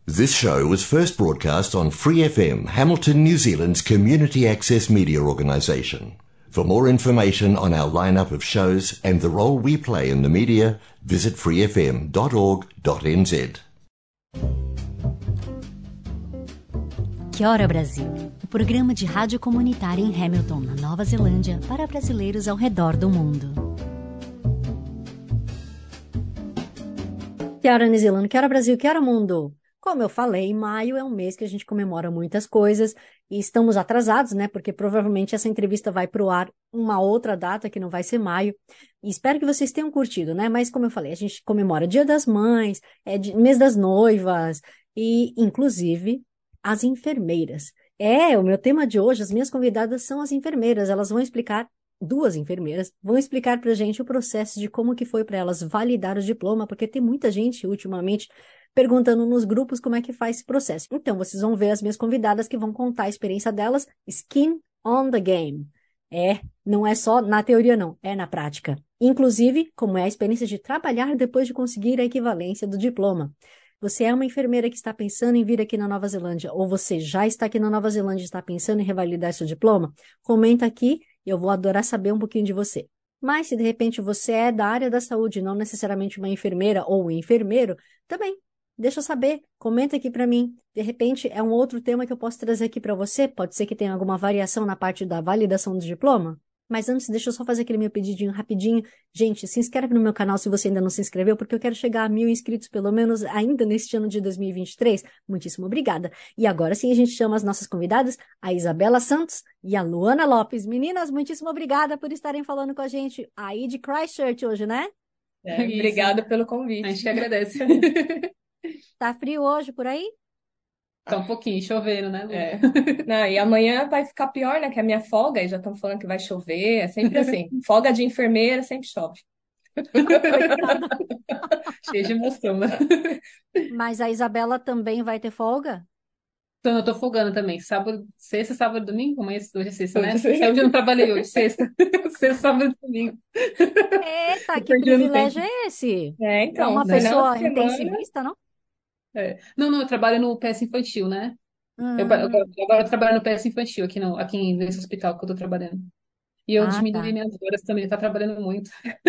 This show was first broadcast on Free FM, Hamilton, New Zealand's community access media organisation. For more information on our lineup of shows and the role we play in the media, visit freefm.org.nz. Kia ora Brasil, o programa de rádio comunitária em Hamilton, na Nova Zelândia, para brasileiros ao redor do mundo. Kia ora New Zealand, Kia ora Brasil, Kia ora mundo. Como eu falei, maio é um mês que a gente comemora muitas coisas e estamos atrasados, né? Porque provavelmente essa entrevista vai para o ar uma outra data que não vai ser maio. E espero que vocês tenham curtido, né? Mas como eu falei, a gente comemora Dia das Mães, mês das noivas e, inclusive, as enfermeiras. O meu tema de hoje, as minhas convidadas são as enfermeiras. Elas vão explicar, duas enfermeiras, vão explicar para a gente o processo de como que foi para elas validar o diploma, porque tem muita gente ultimamente perguntando nos grupos como é que faz esse processo. Então, vocês vão ver as minhas convidadas que vão contar a experiência delas, skin on the game. Não é só na teoria não, é na prática. Inclusive, como é a experiência de trabalhar depois de conseguir a equivalência do diploma. Você é uma enfermeira que está pensando em vir aqui na Nova Zelândia, ou você já está aqui na Nova Zelândia e está pensando em revalidar seu diploma? Comenta aqui, eu vou adorar saber um pouquinho de você. Mas se de repente você é da área da saúde, não necessariamente uma enfermeira ou um enfermeiro, também deixa eu saber, comenta aqui para mim. De repente é um outro tema que eu posso trazer aqui para você, pode ser que tenha alguma variação na parte da validação do diploma. Mas antes, deixa eu só fazer aquele meu pedidinho rapidinho. Gente, se inscreve no meu canal se você ainda não se inscreveu, porque eu quero chegar a 1.000 inscritos, pelo menos ainda neste ano de 2023. Muitíssimo obrigada. E agora sim a gente chama as nossas convidadas, a Isabela Santos e a Luana Lopes. Meninas, muitíssimo obrigada por estarem falando com a gente aí de Christchurch hoje, né? Obrigada pelo convite. A gente que agradece. Tá frio hoje por aí? Tá um pouquinho chovendo, né, Lu? Não, e amanhã vai ficar pior, né? Que é a minha folga, e já estão falando que vai chover. É sempre assim. Folga de enfermeira sempre chove. Coitada. Cheio de emoção, né? Mas a Isabela também vai ter folga? Então, eu tô folgando também. Sábado, sexta, sábado, domingo. Amanhã, hoje é sexta, né? Hoje é Hoje eu não trabalhei hoje, sexta. Sexta, sábado e domingo. Eita, Tô que perdendo tempo. privilégio é esse? É Então, uma final pessoa de semana. intensivista, não? Não, eu trabalho no PS infantil, né? Ah, Agora eu trabalho no PS infantil aqui nesse hospital que eu tô trabalhando. E eu diminuí tá. minhas horas também, tá trabalhando muito.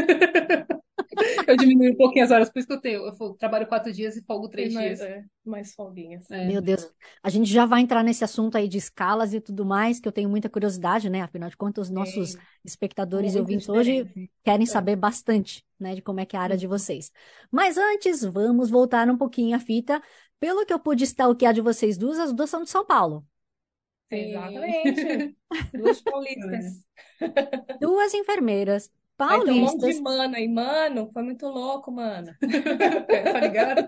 Eu diminui um pouquinho as horas, por isso que trabalho 4 dias e folgo Tem 3 dias. mais folguinhas. É. Meu Deus. A gente já vai entrar nesse assunto aí de escalas e tudo mais, que eu tenho muita curiosidade, né? Afinal de contas, os nossos Tem espectadores e muito ouvintes hoje diferente. querem saber bastante, né, de como é que é a área de vocês. Mas antes, vamos voltar um pouquinho a fita. Pelo que eu pude stalkear de vocês duas, as duas são de São Paulo. Exatamente. Duas paulistas. Duas enfermeiras Aí tem um monte de paulistas. mano aí. Mano, foi muito louco, mano. Tá ligado?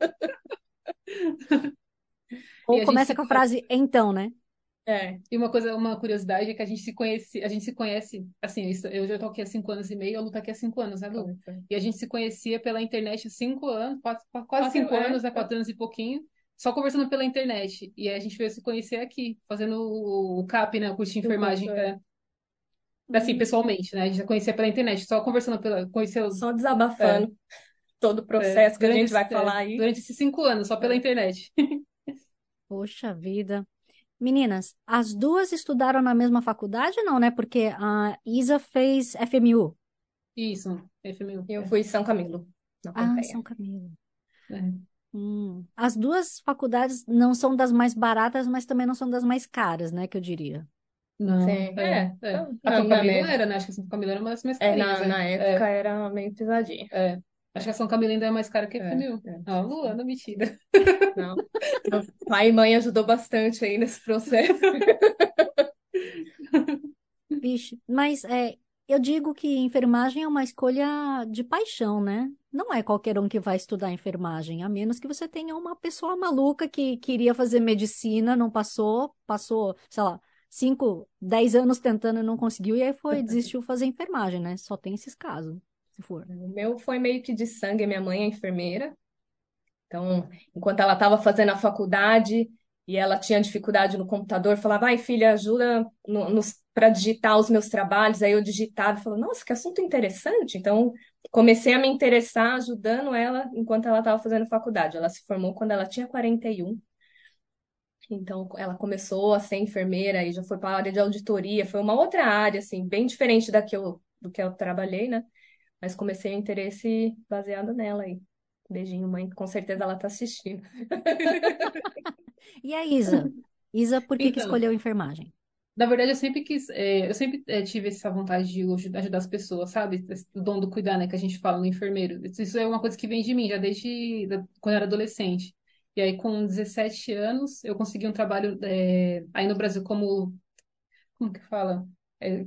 E Ou a gente começa se com a conhece. frase então, né? E uma curiosidade é que a gente se conhece, assim, eu já tô aqui há 5 anos e meio, a Lu tá aqui há 5 anos, né, Lu? Foi. E a gente se conhecia pela internet há 5 anos, quase Quatro, 5 anos, né? 4 anos e pouquinho, só conversando pela internet. E aí a gente veio se conhecer aqui, fazendo o CAP, né? O curso de do enfermagem, curso, assim, Hum. pessoalmente, né? A gente já conhecia pela internet, só conversando conheceu, Só é, desabafando todo o processo que a gente vai falar aí. durante esses 5 anos, só pela É. internet. Poxa vida. Meninas, as duas estudaram na mesma faculdade, não, né? Porque a Isa fez FMU. Isso, FMU. Eu fui em São Camilo, na Ah, Pompeia. São Camilo. É. As duas faculdades não são das mais baratas, mas também não são das mais caras, né? Que eu diria. Não, Sim, A na, São na Camilo média. era, né? Acho que a São Camilo era uma das mais carinhas, Na época era meio pesadinho. Acho que a São Camilo ainda é mais cara que a É, FMU. é. Ah, Luana, mentira. Não. Meu pai e mãe ajudou bastante aí nesse processo. Vixe, mas eu digo que enfermagem é uma escolha de paixão, né? Não é qualquer um que vai estudar enfermagem, a menos que você tenha uma pessoa maluca que queria fazer medicina, não passou, sei lá, 5, 10 anos tentando e não conseguiu, e aí desistiu fazer enfermagem, né? Só tem esses casos, se for. O meu foi meio que de sangue, minha mãe é enfermeira. Então, enquanto ela estava fazendo a faculdade e ela tinha dificuldade no computador, falava, vai, filha, ajuda para digitar os meus trabalhos. Aí eu digitava e falava, nossa, que assunto interessante. Então, comecei a me interessar ajudando ela enquanto ela estava fazendo faculdade. Ela se formou quando ela tinha 41. Então, ela começou a ser enfermeira e já foi para a área de auditoria. Foi uma outra área, assim, bem diferente do que eu trabalhei, né? Mas comecei o interesse baseado nela aí. Beijinho, mãe. Com certeza ela tá assistindo. E a Isa? Isa, por que Então, escolheu enfermagem? na verdade, eu sempre quis, eu sempre tive essa vontade de ajudar as pessoas, sabe? O dom do cuidar, né, que a gente fala no enfermeiro. Isso é uma coisa que vem de mim, já desde quando eu era adolescente. E aí, com 17 anos, eu consegui um trabalho aí no Brasil como que fala? É,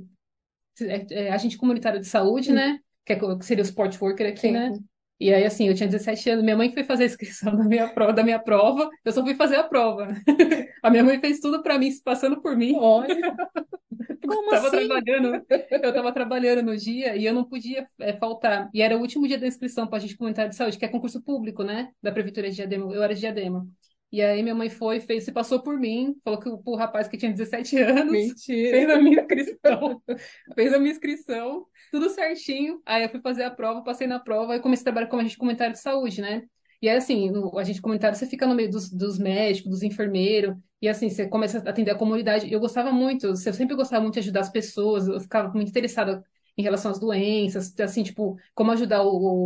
agente comunitário de saúde, Hum, né? Que seria o sport worker aqui, sim. né? E aí, assim, eu tinha 17 anos, minha mãe que foi fazer a inscrição da minha prova, eu só fui fazer a prova. A minha mãe fez tudo pra mim, se passando por mim. Olha. Como Tava assim? trabalhando, eu tava trabalhando no dia e eu não podia faltar. E era o último dia da inscrição para a gente comunitário de saúde, que é concurso público, né? Da Prefeitura de Diadema. Eu era de Diadema. E aí minha mãe foi, fez, se passou por mim, falou que o rapaz que tinha 17 anos Mentira. fez a minha inscrição. Fez a minha inscrição, tudo certinho. Aí eu fui fazer a prova, passei na prova e comecei a trabalhar como agente comunitário de saúde, né? E aí, assim, no agente comunitário, você fica no meio dos médicos, dos enfermeiros, e assim, você começa a atender a comunidade. Eu gostava muito, eu sempre gostava muito de ajudar as pessoas, eu ficava muito interessada em relação às doenças, assim, tipo, como ajudar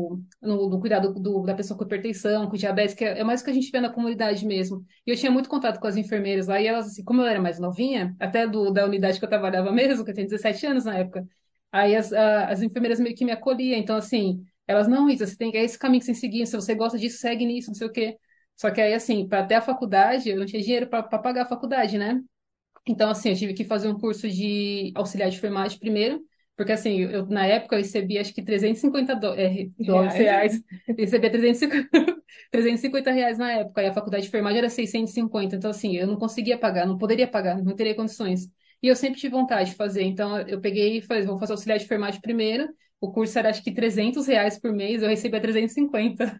no cuidado da pessoa com hipertensão, com diabetes, que é mais o que a gente vê na comunidade mesmo. E eu tinha muito contato com as enfermeiras lá, e elas, assim, como eu era mais novinha, até da unidade que eu trabalhava mesmo, que eu tinha 17 anos na época, aí as enfermeiras meio que me acolhiam, então, assim, elas, não, Isa, você tem que, é esse caminho que você tem que seguir, se você gosta disso, segue nisso, não sei o quê. Só que aí, assim, para até a faculdade, eu não tinha dinheiro para pagar a faculdade, né? Então, assim, eu tive que fazer um curso de auxiliar de enfermagem primeiro, porque, assim, na época eu recebia, acho que 350 dólares, Reais. reais, eu recebia 350, 350 reais na época, e a faculdade de enfermagem era 650, então, assim, eu não conseguia pagar, não poderia pagar, não teria condições. E eu sempre tive vontade de fazer, então eu peguei e falei, vou fazer auxiliar de enfermagem primeiro, o curso era, acho que 300 reais por mês, eu recebia 350.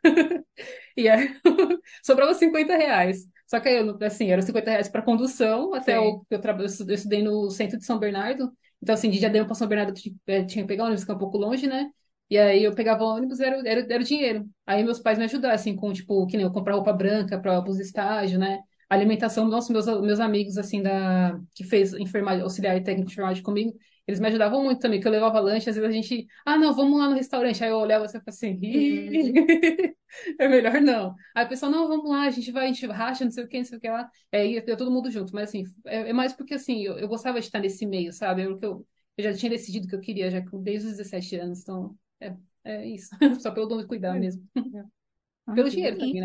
E aí sobrava 50 reais. Só que aí, assim, era 50 reais para condução, até Sim. eu estudei no centro de São Bernardo. Então, assim, de Diadema para São Bernardo, tinha que pegar ônibus, que é um pouco longe, né? E aí eu pegava ônibus, era o dinheiro. Aí meus pais me ajudaram, assim, com, tipo, que nem eu comprar roupa branca para os estágios, né? Alimentação, nossa, meus amigos, assim, que fez enfermagem, auxiliar e técnico de enfermagem comigo, eles me ajudavam muito também, que eu levava lanche, às vezes a gente, não, vamos lá no restaurante. Aí eu olhava assim e falava assim, Hum, "Ih, é melhor não. Aí o pessoal, não, vamos lá, a gente racha, não sei o que, não sei o que lá. É, ia todo mundo junto, mas assim, é mais porque assim, eu gostava de estar nesse meio, sabe? Eu já tinha decidido que eu queria, já desde os 17 anos, então é isso. Só pelo dom de cuidar é. mesmo. Ah, Pelo que dinheiro também,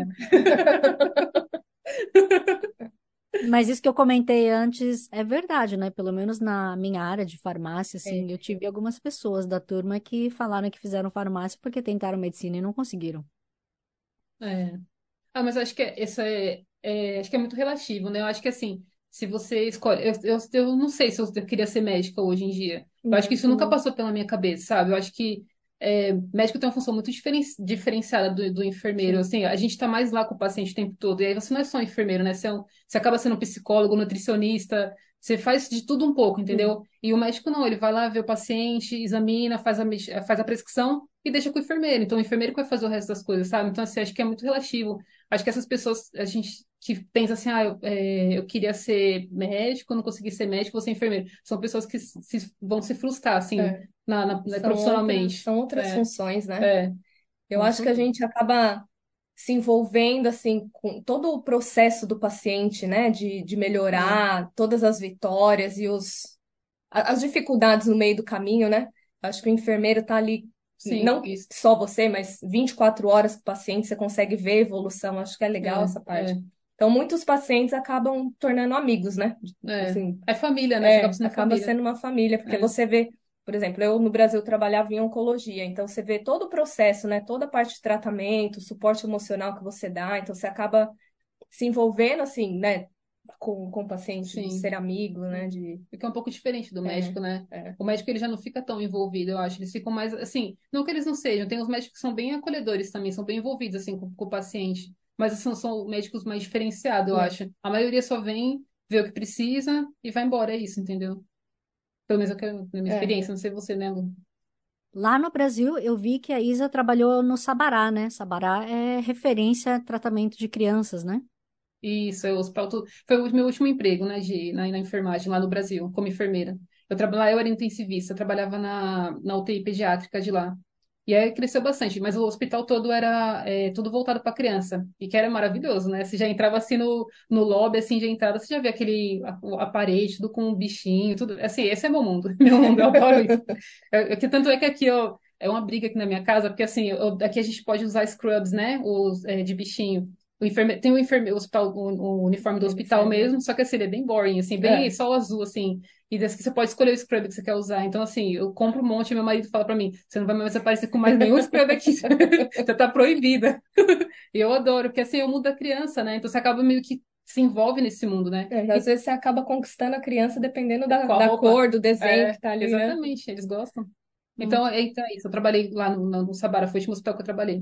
bonito. né? Mas isso que eu comentei antes é verdade, né? Pelo menos na minha área de farmácia, É. assim, eu tive algumas pessoas da turma que falaram que fizeram farmácia porque tentaram medicina e não conseguiram. É. Mas eu acho que acho que é muito relativo, né? Eu acho que assim, se você escolhe. Eu não sei se eu queria ser médica hoje em dia. Eu acho que isso nunca Uhum. passou pela minha cabeça, sabe? Eu acho que médico tem uma função muito diferenciada do enfermeiro. Sim. Assim, a gente tá mais lá com o paciente o tempo todo. E aí você não é só um enfermeiro, né? Você acaba sendo um psicólogo, nutricionista. Você faz de tudo um pouco, Sim. entendeu? E o médico não, ele vai lá ver o paciente, examina, faz a prescrição e deixa com o enfermeiro. Então, o enfermeiro que vai fazer o resto das coisas, sabe? Então, assim, acho que é muito relativo. Acho que essas pessoas, a gente que pensa assim, eu queria ser médico, não consegui ser médico, vou ser enfermeiro. São pessoas que vão se frustrar, assim, É. profissionalmente. São outras É, funções, né? é, Eu com acho que a certeza. gente acaba se envolvendo assim com todo o processo do paciente, né? De É, melhorar todas as vitórias e as dificuldades no meio do caminho, né? Acho que o enfermeiro tá ali, sim, não isso. só você, mas 24 horas com o paciente, você consegue ver a evolução. Acho que é legal É, essa parte. é, Então, muitos pacientes acabam tornando amigos, né? é. Assim, É família, né? Você acaba sendo acaba família. sendo uma família, porque É, você vê, por exemplo, eu no Brasil trabalhava em oncologia, então você vê todo o processo, né? Toda a parte de tratamento, suporte emocional que você dá, então você acaba se envolvendo, assim, né? Com o paciente, de sim. ser amigo, né? De, Porque é um pouco diferente do é, médico, né? é, O médico ele já não fica tão envolvido, eu acho. Eles ficam mais assim, não que eles não sejam, tem os médicos que são bem acolhedores também, são bem envolvidos assim com o paciente, mas são médicos mais diferenciados, eu é, acho. A maioria só vem, vê o que precisa e vai embora, é isso, entendeu? Pelo menos na minha é. experiência, não sei você, né, Lu? Lá no Brasil, eu vi que a Isa trabalhou no Sabará, né? Sabará é referência a tratamento de crianças, né? Isso, é o hospital, foi o meu último emprego, né, na enfermagem lá no Brasil, como enfermeira. Eu era intensivista, eu trabalhava na UTI pediátrica de lá. E aí cresceu bastante, mas o hospital todo era tudo voltado para criança, e que era maravilhoso, né? Você já entrava assim no lobby, assim, de entrada, você já via a parede, tudo com um bichinho, tudo. Assim, esse é meu mundo, meu mundo, eu adoro isso. Tanto é que aqui, ó, é uma briga aqui na minha casa, porque assim, aqui a gente pode usar scrubs, né, de bichinho. Tem o hospital, o uniforme do hospital Uniforme. mesmo, só que assim, ele é bem boring, assim, bem É. só azul, assim. E desse que você pode escolher o scrub que você quer usar. Então, assim, eu compro um monte e meu marido fala pra mim, você não vai mais aparecer com mais nenhum scrub aqui. Você tá proibida. E eu adoro, porque assim, é o mundo da criança, né? Então você acaba meio que se envolve nesse mundo, né? Às vezes você acaba conquistando a criança dependendo Com a da roupa. cor, do desenho que tá ali, né? Exatamente, eles gostam. Hum, Então é isso. Eu trabalhei lá no Sabara, foi o último hospital que eu trabalhei.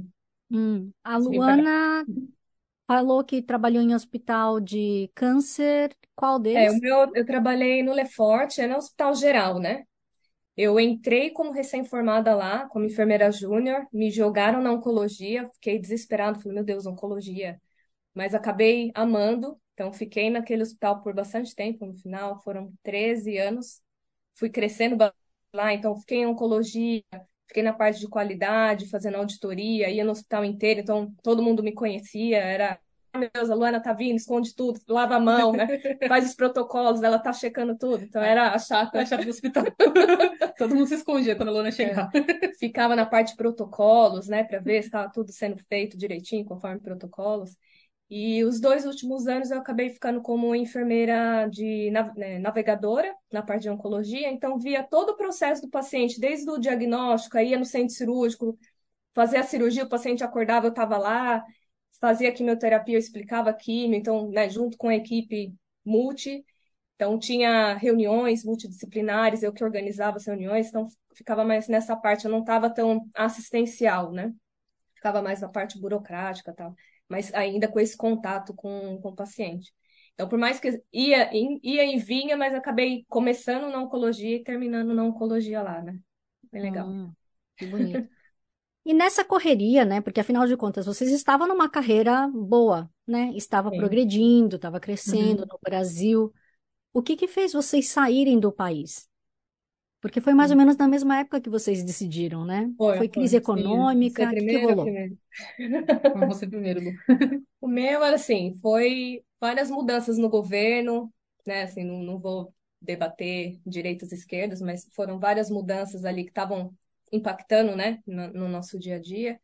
A Vim pra cá. Luana falou que trabalhou em hospital de câncer. Qual O deles? meu, eu trabalhei no Lefort, é no Hospital Geral, né? Eu entrei como recém-formada lá, como enfermeira júnior, me jogaram na oncologia, fiquei desesperada, falei, meu Deus, oncologia. Mas acabei amando, então fiquei naquele hospital por bastante tempo, no final foram 13 anos. Fui crescendo lá, então fiquei em oncologia, fiquei na parte de qualidade, fazendo auditoria, ia no hospital inteiro, então todo mundo me conhecia, era, "Ah, meu Deus, a Luana tá vindo, esconde tudo, lava a mão, né? Faz os protocolos, ela tá checando tudo, então era a chata. A chave do hospital. Todo mundo se escondia quando a Luna É. chegava. Ficava na parte de protocolos, né, para ver se estava tudo sendo feito direitinho, conforme protocolos. E os 2 últimos anos eu acabei ficando como enfermeira navegadora na parte de oncologia, então via todo o processo do paciente, desde o diagnóstico, aí ia no centro cirúrgico, fazia a cirurgia, o paciente acordava, eu estava lá, fazia a quimioterapia, eu explicava a quimio, então, né, junto com a equipe multi, então tinha reuniões multidisciplinares, eu que organizava as reuniões, então ficava mais nessa parte, eu não estava tão assistencial, né? Ficava mais na parte burocrática e tal, mas ainda com esse contato com o paciente. Então, por mais que ia e vinha, mas acabei começando na oncologia e terminando na oncologia lá, né? Bem legal. Que bonito. E nessa correria, né? Porque afinal de contas, vocês estavam numa carreira boa, né? Estava Sim. progredindo, estava crescendo Uhum. no Brasil. O que que fez vocês saírem do país? Porque foi mais ou menos na mesma época que vocês decidiram, né? Foi crise Foi. Sim. Você é econômica, o que que primeira, rolou? primeira. Vamos você primeiro, Lu. O meu era assim, foi várias mudanças no governo, né? Assim, não vou debater direitas e esquerdas, mas foram várias mudanças ali que estavam impactando, né, no nosso dia a dia.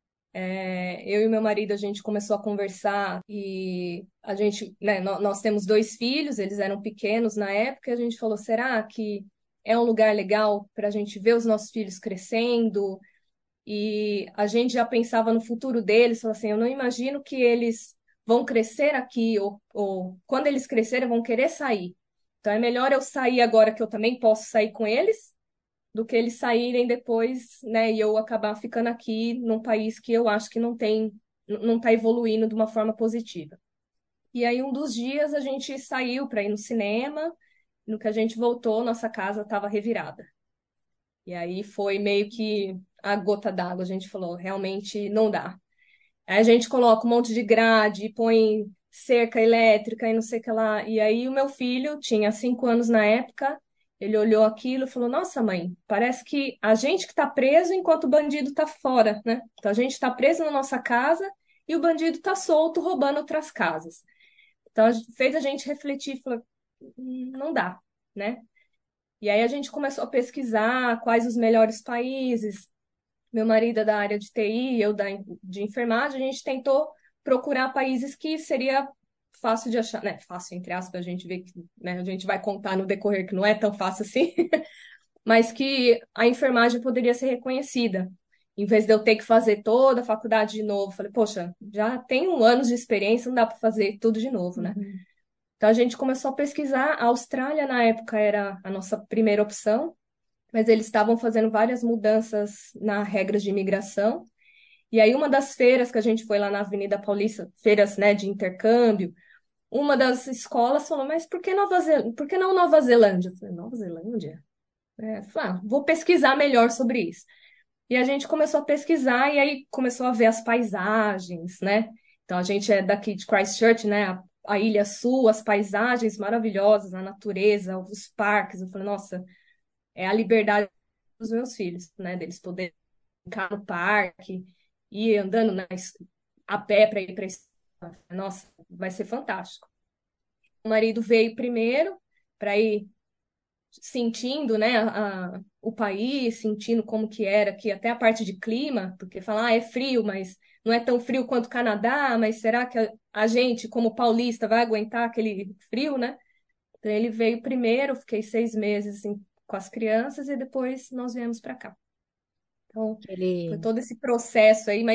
Eu e meu marido, a gente começou a conversar e a gente, né, nós temos 2 filhos, eles eram pequenos na época, e a gente falou, será que é um lugar legal para a gente ver os nossos filhos crescendo? E a gente já pensava no futuro deles, falou assim, eu não imagino que eles vão crescer aqui, ou quando eles crescerem vão querer sair. Então é melhor eu sair agora que eu também posso sair com eles, do que eles saírem depois, né, e eu acabar ficando aqui num país que eu acho que não está evoluindo de uma forma positiva. E aí um dos dias a gente saiu para ir no cinema, no que a gente voltou, nossa casa estava revirada. E aí foi meio que a gota d'água. A gente falou, realmente não dá. Aí a gente coloca um monte de grade, põe cerca elétrica e não sei o que lá. E aí o meu filho tinha 5 anos na época, ele olhou aquilo e falou: Nossa, mãe, parece que a gente que está preso enquanto o bandido está fora, né? Então a gente está preso na nossa casa e o bandido está solto roubando outras casas. Então fez a gente refletir e falou: Não dá, né? E aí a gente começou a pesquisar quais os melhores países. Meu marido é da área de TI, eu de enfermagem, a gente tentou procurar países que seria fácil de achar, né? Fácil, entre aspas, a gente vê que, né, a gente vai contar no decorrer que não é tão fácil assim, mas que a enfermagem poderia ser reconhecida. Em vez de eu ter que fazer toda a faculdade de novo, falei, poxa, já tenho anos de experiência, não dá para fazer tudo de novo, né? Uhum. Então a gente começou a pesquisar. A Austrália, na época, era a nossa primeira opção, mas eles estavam fazendo várias mudanças na regras de imigração. E aí, uma das feiras que a gente foi lá na Avenida Paulista, feiras, né, de intercâmbio, uma das escolas falou: Mas por que não Nova Zelândia? Eu falei: Nova Zelândia? Falei, vou pesquisar melhor sobre isso. E a gente começou a pesquisar e aí começou a ver as paisagens, né? Então a gente é daqui de Christchurch, né? A Ilha Sul, as paisagens maravilhosas, a natureza, os parques. Eu falei, nossa, é a liberdade dos meus filhos, né? Deles poderem brincar no parque, ir andando a pé para ir para escola. Nossa, vai ser fantástico. O marido veio primeiro para ir sentindo, né, o país, sentindo como que era aqui, até a parte de clima, porque falar, é frio, mas não é tão frio quanto o Canadá, mas será que a gente, como paulista, vai aguentar aquele frio, né? Então ele veio primeiro, fiquei 6 meses assim, com as crianças e depois nós viemos para cá. Então foi Ele, todo esse processo aí,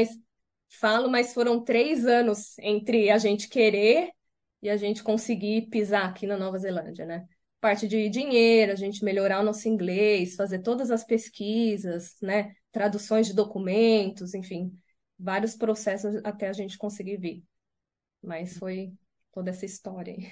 mas foram 3 anos entre a gente querer e a gente conseguir pisar aqui na Nova Zelândia, né? Parte de dinheiro, a gente melhorar o nosso inglês, fazer todas as pesquisas, né? Traduções de documentos, enfim, vários processos até a gente conseguir vir. Mas foi toda essa história aí.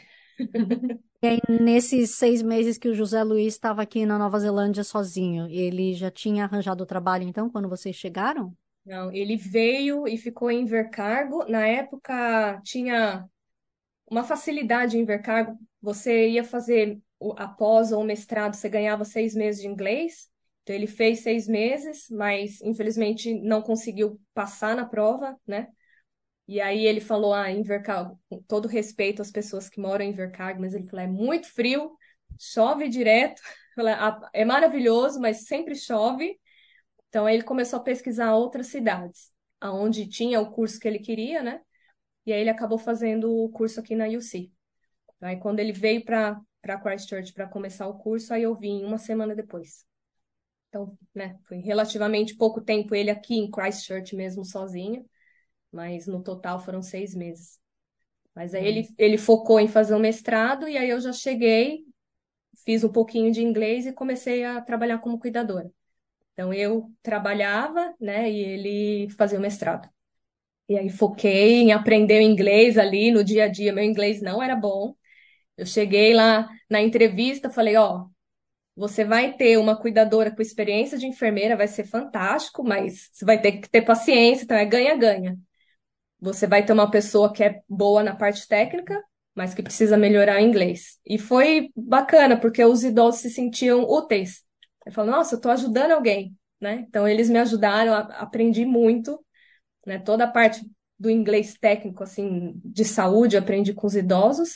e aí, nesses 6 meses que o José Luiz estava aqui na Nova Zelândia sozinho, ele já tinha arranjado o trabalho, então, quando vocês chegaram? Não, ele veio e ficou em Invercargo. Na época tinha uma facilidade em Invercargo. Você ia fazer após ou mestrado, você ganhava 6 meses de inglês. Então ele fez 6 meses, mas infelizmente não conseguiu passar na prova, né? E aí ele falou, Invercargo, com todo respeito às pessoas que moram em Invercargo, mas ele falou, é muito frio, chove direto. Falei, é maravilhoso, mas sempre chove. Então aí ele começou a pesquisar outras cidades, aonde tinha o curso que ele queria, né? E aí ele acabou fazendo o curso aqui na UC. Aí quando ele veio para Christchurch para começar o curso, aí eu vim uma semana depois. Então, né, foi relativamente pouco tempo ele aqui em Christchurch mesmo sozinho, mas no total foram 6 meses. Mas aí ele focou em fazer o mestrado e aí eu já cheguei, fiz um pouquinho de inglês e comecei a trabalhar como cuidadora. Então eu trabalhava, né, e ele fazia o mestrado. E aí foquei em aprender o inglês ali no dia a dia. Meu inglês não era bom. Eu cheguei lá na entrevista, falei, ó, você vai ter uma cuidadora com experiência de enfermeira, vai ser fantástico, mas você vai ter que ter paciência, então é ganha-ganha. Você vai ter uma pessoa que é boa na parte técnica, mas que precisa melhorar o inglês. E foi bacana, porque os idosos se sentiam úteis. Eu falo, nossa, eu estou ajudando alguém, né? Então eles me ajudaram, aprendi muito, né? Toda a parte do inglês técnico, assim, de saúde, eu aprendi com os idosos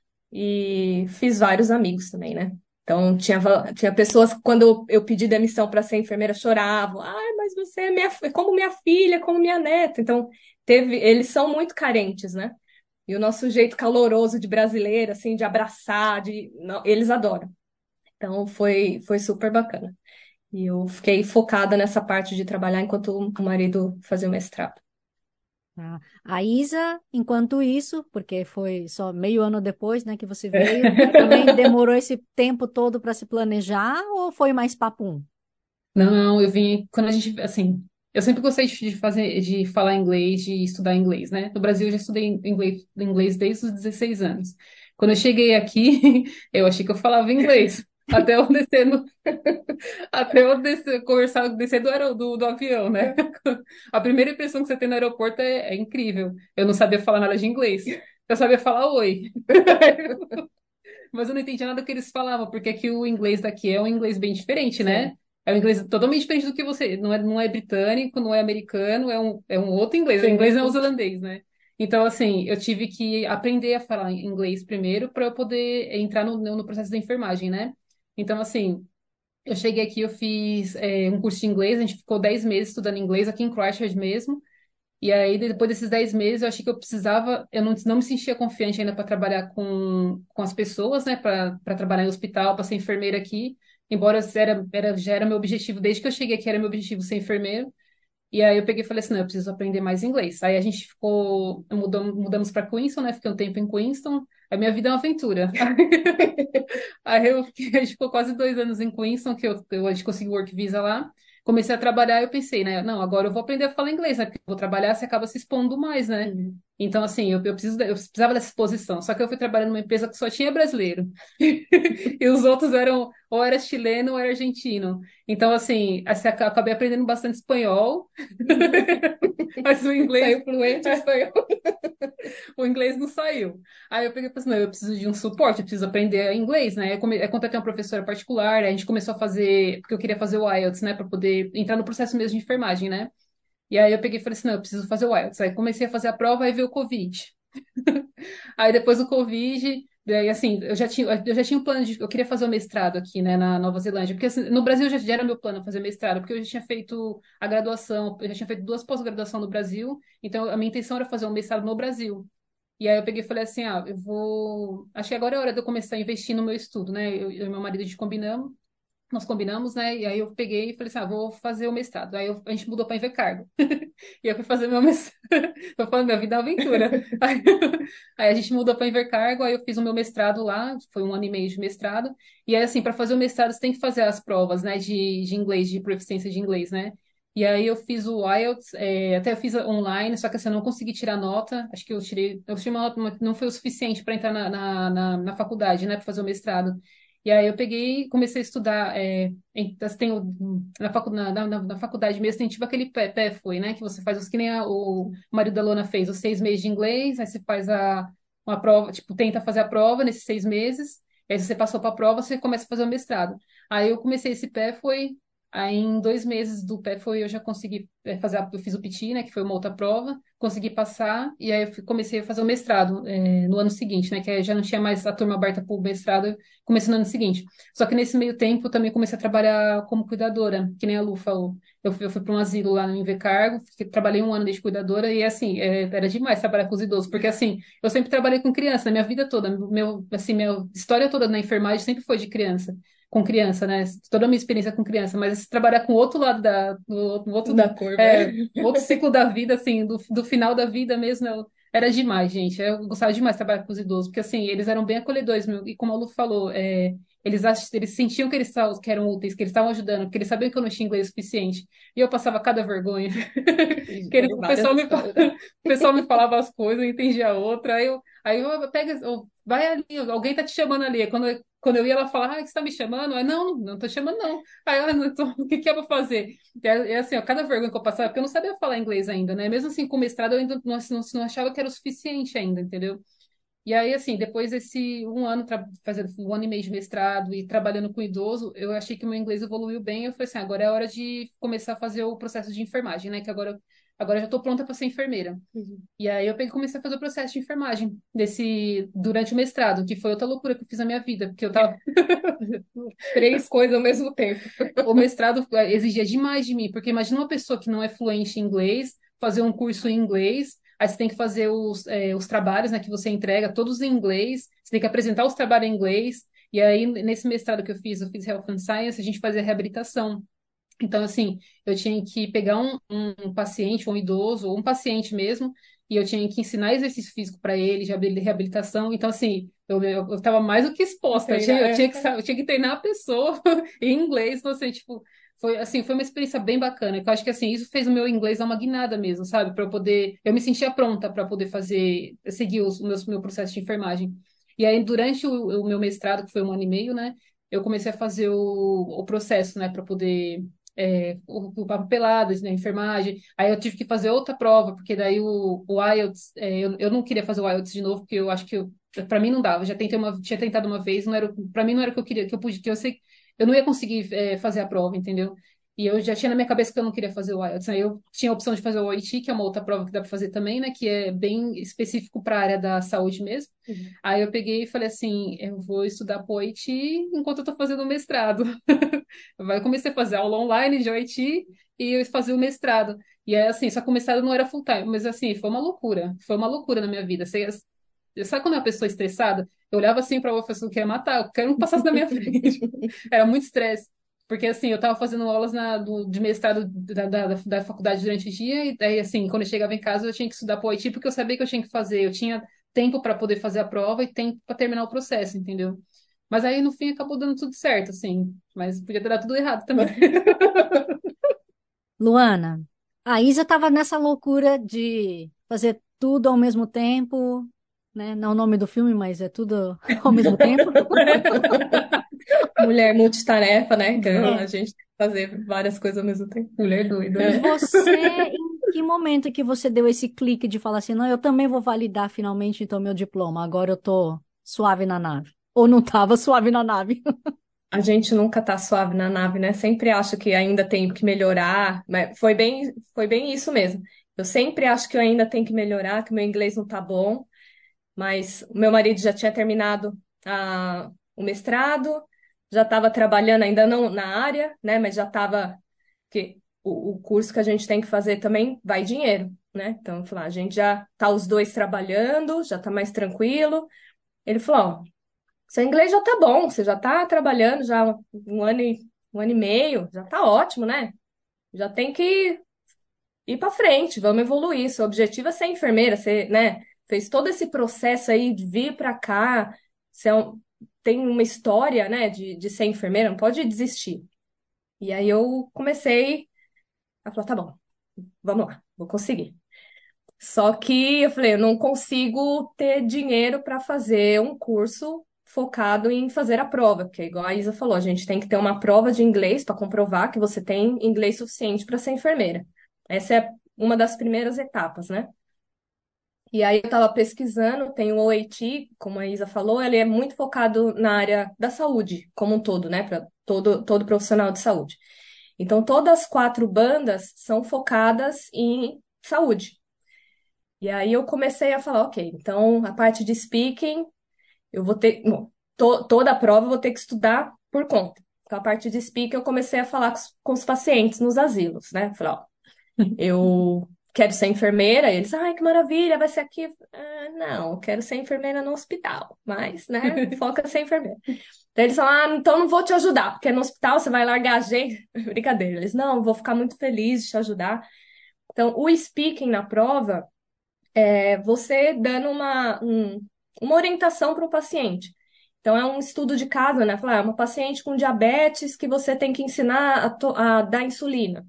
e fiz vários amigos também, né? Então, tinha pessoas que, quando eu pedi demissão para ser enfermeira, choravam. Ai, mas você é como minha filha, como minha neta. Então, eles são muito carentes, né? E o nosso jeito caloroso de brasileiro, assim, de abraçar, não, eles adoram. Então, foi super bacana. E eu fiquei focada nessa parte de trabalhar enquanto o marido fazia o mestrado. Tá? A Isa, enquanto isso, porque foi só meio ano depois, né, que você veio, também demorou esse tempo todo para se planejar ou foi mais papum? Não, eu vim quando a gente, assim, eu sempre gostei de fazer, de falar inglês, de estudar inglês, né? No Brasil eu já estudei inglês desde os 16 anos. Quando eu cheguei aqui, eu achei que eu falava inglês. Até eu descer no, até eu descer, conversar, descer do avião, né? A primeira impressão que você tem no aeroporto é incrível. Eu não sabia falar nada de inglês. Eu sabia falar oi. Mas eu não entendia nada do que eles falavam, porque aqui o inglês daqui é um inglês bem diferente, né? Sim, É um inglês totalmente diferente do que você. Não é britânico, não é americano, é um outro inglês. O inglês sim. neozelandês, né? Então, assim, eu tive que aprender a falar inglês primeiro para eu poder entrar no processo da enfermagem, né? Então, assim, eu cheguei aqui, eu fiz um curso de inglês, a gente ficou 10 meses estudando inglês aqui em Christchurch mesmo. E aí, depois desses 10 meses, eu achei que eu precisava, eu não me sentia confiante ainda para trabalhar com as pessoas, né? Para trabalhar em hospital, para ser enfermeira aqui. Embora já era meu objetivo, desde que eu cheguei aqui, era meu objetivo ser enfermeiro. E aí eu peguei e falei assim, não, eu preciso aprender mais inglês. Aí a gente mudamos para Queenstown, né? Fiquei um tempo em Queenstown. A minha vida é uma aventura. A gente ficou quase 2 anos em Queenstown, a gente conseguiu work visa lá. Comecei a trabalhar e eu pensei, né? Não, agora eu vou aprender a falar inglês, né? Porque eu vou trabalhar, você acaba se expondo mais, né? Uhum. Então, assim, eu precisava dessa exposição. Só que eu fui trabalhando numa empresa que só tinha brasileiro. E os outros eram, ou era chileno ou era argentino. Então, assim, acabei aprendendo bastante espanhol, mas o inglês, Saiu fluente em espanhol. o inglês não saiu. Aí eu peguei e falei assim, não, eu preciso de um suporte, eu preciso aprender inglês, né? Eu contratei uma professora particular, aí a gente começou a fazer, porque eu queria fazer o IELTS, né, para poder entrar no processo mesmo de enfermagem, né? E aí eu peguei e falei assim, não, eu preciso fazer o IELTS. Aí comecei a fazer a prova, aí veio o Covid. Aí depois do Covid, daí assim, eu já tinha um plano de, eu queria fazer o mestrado aqui, né, na Nova Zelândia, porque assim, no Brasil já era meu plano fazer mestrado, porque eu já tinha feito a graduação, eu já tinha feito 2 pós-graduação no Brasil, então a minha intenção era fazer um mestrado no Brasil. E aí eu peguei e falei assim, eu vou, acho que agora é hora de eu começar a investir no meu estudo, né? Eu e meu marido a gente combinamos, nós combinamos, né? E aí eu peguei e falei assim, vou fazer o mestrado. A gente mudou para Invercargo. E eu fui fazer meu mestrado. Tô falando, minha vida é uma aventura. Aí a gente mudou para Invercargo, aí eu fiz o meu mestrado lá, foi 1 ano e meio de mestrado. E aí, assim, para fazer o mestrado, você tem que fazer as provas, né, de inglês, de proficiência de inglês, né? E aí eu fiz o IELTS, até eu fiz online, só que assim, eu não consegui tirar nota. Acho que eu tirei uma nota, não foi o suficiente para entrar na faculdade, né, para fazer o mestrado. E aí eu peguei e comecei a estudar. Na faculdade mesmo, tem tipo aquele PEFOI, né? Que você faz os que nem o marido da Lona fez, os 6 meses de inglês, aí você faz uma prova, tipo, tenta fazer a prova nesses 6 meses, aí se você passou para a prova, você começa a fazer o mestrado. Aí eu comecei esse PEFOI, aí em 2 meses do PEFOI eu já consegui eu fiz o PT, né? Que foi uma outra prova, consegui passar, e aí comecei a fazer o mestrado no ano seguinte, né? Que aí já não tinha mais a turma aberta para o mestrado, comecei no ano seguinte. Só que nesse meio tempo eu também comecei a trabalhar como cuidadora, que nem a Lu falou. Eu fui para um asilo lá no Invercargo, trabalhei 1 ano de cuidadora e assim, era demais trabalhar com os idosos, porque assim, eu sempre trabalhei com criança, minha vida toda, minha história toda na enfermagem sempre foi de criança, com criança, né? Toda a minha experiência com criança, mas se trabalhar com o outro lado do outro, Da curva, é. outro ciclo da vida, assim, do final da vida mesmo, era demais, gente. Eu gostava demais de trabalhar com os idosos, porque assim, eles eram bem acolhedores, meu, e como a Lu falou, eles sentiam que que eram úteis, que eles estavam ajudando, porque eles sabiam que eu não tinha inglês suficiente. E eu passava cada vergonha. Que Tem o várias histórias. o pessoal me falava as coisas, eu entendia a outra. Aí eu pega, vai ali, alguém tá te chamando ali. Quando eu ia, ela falava, você tá me chamando? Aí, não, não tô chamando, não. Aí, então, o que que é pra fazer? Assim, ó, cada vergonha que eu passava, porque eu não sabia falar inglês ainda, né? Mesmo assim, com mestrado, eu ainda não achava que era o suficiente ainda, entendeu? E aí, assim, depois desse 1 ano, fazendo 1 ano e meio de mestrado e trabalhando com idoso, eu achei que o meu inglês evoluiu bem. Eu falei assim, agora é hora de começar a fazer o processo de enfermagem, né? Que agora eu já estou pronta para ser enfermeira. Uhum. E aí eu peguei e comecei a fazer o processo de enfermagem durante o mestrado, que foi outra loucura que eu fiz na minha vida, porque eu tava. 3 coisas ao mesmo tempo. O mestrado exigia demais de mim, porque imagina uma pessoa que não é fluente em inglês, fazer um curso em inglês, aí você tem que fazer os trabalhos, né, que você entrega, todos em inglês, você tem que apresentar os trabalhos em inglês, e aí nesse mestrado que eu fiz Health and Science, a gente fazia reabilitação. Então, assim, eu tinha que pegar um paciente, um idoso, ou um paciente mesmo, e eu tinha que ensinar exercício físico para ele, de reabilitação. Então, assim, eu estava mais do que exposta. Eu tinha, Treinar, eu tinha que, eu tinha que treinar a pessoa em inglês. Então, assim, tipo, foi uma experiência bem bacana. Eu acho que, assim, isso fez o meu inglês dar uma guinada mesmo, sabe? Para eu poder. Eu me sentia pronta para poder seguir meu processo de enfermagem. E aí, durante o meu mestrado, que foi 1 ano e meio, né? Eu comecei a fazer o processo, né, para poder o papeladas, né, enfermagem. Aí eu tive que fazer outra prova, porque daí o IELTS, eu não queria fazer o IELTS de novo, porque eu acho que para mim não dava. Já tinha tentado uma vez, não era, para mim não era o que eu queria, que eu pude, que eu sei, eu não ia conseguir fazer a prova, entendeu? E eu já tinha na minha cabeça que eu não queria fazer o IELTS. Aí eu tinha a opção de fazer o OIT, que é uma outra prova que dá para fazer também, né, que é bem específico para a área da saúde mesmo. Uhum. Aí eu peguei e falei assim, eu vou estudar para o OIT enquanto eu estou fazendo o mestrado. Eu comecei a fazer aula online de OIT e eu fazia o mestrado. E aí, assim, só que o mestrado não era full time, mas assim, foi uma loucura. Foi uma loucura na minha vida. Sabe quando é uma pessoa estressada? Eu olhava assim para outra pessoa que queria matar, eu quero que passasse na minha frente. Era muito estresse. Porque assim, eu tava fazendo aulas de mestrado da faculdade durante o dia, e daí, assim, quando eu chegava em casa, eu tinha que estudar para o OIT, porque eu sabia que eu tinha que fazer. Eu tinha tempo para poder fazer a prova e tempo para terminar o processo, entendeu? Mas aí no fim acabou dando tudo certo, assim. Mas podia ter dado tudo errado também. Luana, a Isa estava nessa loucura de fazer tudo ao mesmo tempo, né? Não o nome do filme, mas é tudo ao mesmo tempo. Mulher multitarefa, né? Que a É. gente tem que fazer várias coisas ao mesmo tempo. Mulher doida, E né? você, em que momento que você deu esse clique de falar assim, não, eu também vou validar finalmente então meu diploma, agora eu tô suave na nave. Ou não tava suave na nave? A gente nunca tá suave na nave, né? Sempre acho que ainda tem que melhorar, mas foi bem isso mesmo. Eu sempre acho que eu ainda tenho que melhorar, que meu inglês não tá bom, mas o meu marido já tinha terminado o mestrado, já estava trabalhando ainda não na área, né? Mas já estava que o curso que a gente tem que fazer também vai dinheiro, né? Então, eu falei, a gente já tá os dois trabalhando, já tá mais tranquilo. Ele falou, ó, seu inglês já tá bom, você já tá trabalhando já um ano e meio, já tá ótimo, né? Já tem que ir para frente, vamos evoluir. Seu objetivo é ser enfermeira, você, né, fez todo esse processo aí de vir para cá, você tem uma história, né, de ser enfermeira, não pode desistir. E aí eu comecei a falar, tá bom, vamos lá, vou conseguir. Só que eu falei, eu não consigo ter dinheiro para fazer um curso focado em fazer a prova, porque igual a Isa falou, a gente tem que ter uma prova de inglês para comprovar que você tem inglês suficiente para ser enfermeira. Essa é uma das primeiras etapas, né? E aí eu estava pesquisando, tem o OAT, como a Isa falou, ele é muito focado na área da saúde, como um todo, né? Para todo profissional de saúde. Então, todas as quatro bandas são focadas em saúde. E aí eu comecei a falar, ok, então a parte de speaking, eu vou ter, bom, toda a prova eu vou ter que estudar por conta. Então, a parte de speaking eu comecei a falar com os pacientes nos asilos, né? Falei, ó, eu quero ser enfermeira, e eles, ai, que maravilha, vai ser aqui. Ah, não, eu quero ser enfermeira no hospital, mas, né, foca em ser enfermeira. Daí eles falam, ah, então não vou te ajudar, porque no hospital você vai largar a gente. Brincadeira, eles, não, vou ficar muito feliz de te ajudar. Então, o speaking na prova é você dando uma orientação para o paciente. Então, é um estudo de caso, né? Falar, uma paciente com diabetes que você tem que ensinar a dar insulina.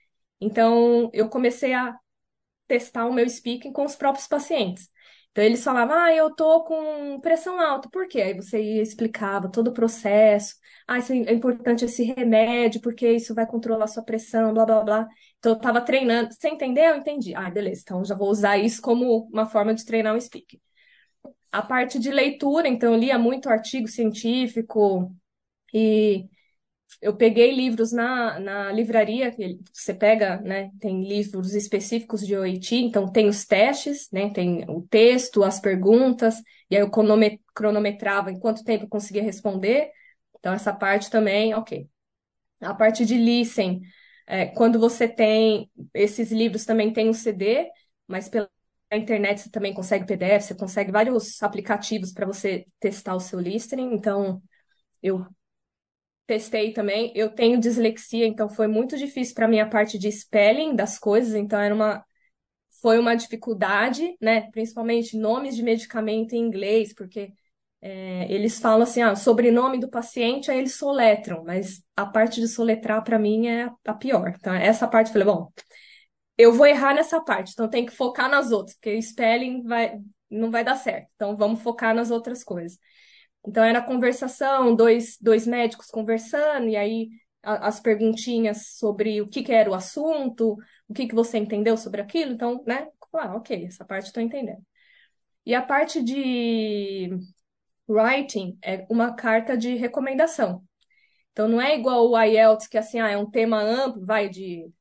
Então, eu comecei a testar o meu speaking com os próprios pacientes. Então, eles falavam, ah, eu tô com pressão alta. Por quê? Aí você ia, explicava todo o processo. Ah, isso é importante esse remédio, porque isso vai controlar sua pressão, blá, blá, blá. Então, eu tava treinando. Você entendeu? Entendi. Ah, beleza. Então, já vou usar isso como uma forma de treinar o speaking. A parte de leitura, então, eu lia muito artigo científico e eu peguei livros na livraria, que você pega, né? Tem livros específicos de OIT, então tem os testes, né? Tem o texto, as perguntas, e aí eu cronometrava em quanto tempo eu conseguia responder. Então, essa parte também, ok. A parte de listen, quando você tem esses livros, também tem o CD, mas pela internet você também consegue PDF, você consegue vários aplicativos para você testar o seu listening. Então, eu testei também. Eu tenho dislexia, então foi muito difícil para mim a parte de spelling das coisas, então foi uma dificuldade, né? Principalmente nomes de medicamento em inglês, porque eles falam assim, ah, o sobrenome do paciente, aí eles soletram, mas a parte de soletrar para mim é a pior. Então, essa parte eu falei, bom, eu vou errar nessa parte, então tem que focar nas outras, porque o spelling não vai dar certo. Então vamos focar nas outras coisas. Então era conversação, dois médicos conversando, e aí as perguntinhas sobre o que era o assunto, o que você entendeu sobre aquilo. Então, né? Ah, ok, essa parte eu estou entendendo. E a parte de writing é uma carta de recomendação. Então não é igual o IELTS, que assim, ah, é um tema amplo, vai de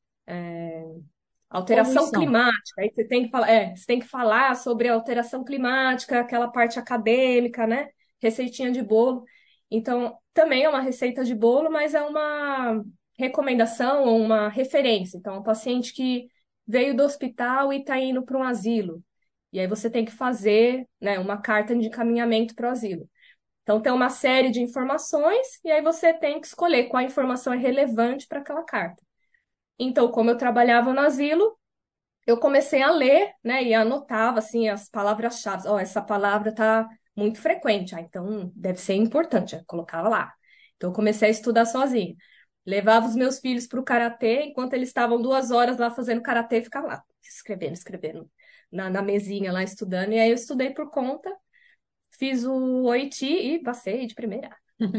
alteração Poluição. climática. Aí você tem que falar sobre a alteração climática, aquela parte acadêmica, né? Receitinha de bolo. Então, também é uma receita de bolo, mas é uma recomendação ou uma referência. Então, um paciente que veio do hospital e está indo para um asilo. E aí você tem que fazer, né, uma carta de encaminhamento para o asilo. Então, tem uma série de informações e aí você tem que escolher qual informação é relevante para aquela carta. Então, como eu trabalhava no asilo, eu comecei a ler, né, e anotava assim as palavras-chave. Ó, essa palavra tá muito frequente, ah, então deve ser importante, eu colocava lá. Então eu comecei a estudar sozinha. Levava os meus filhos para o karatê, enquanto eles estavam 2 horas lá fazendo karatê, ficava lá escrevendo, escrevendo na mesinha lá estudando, e aí eu estudei por conta, fiz o OIT e passei de primeira.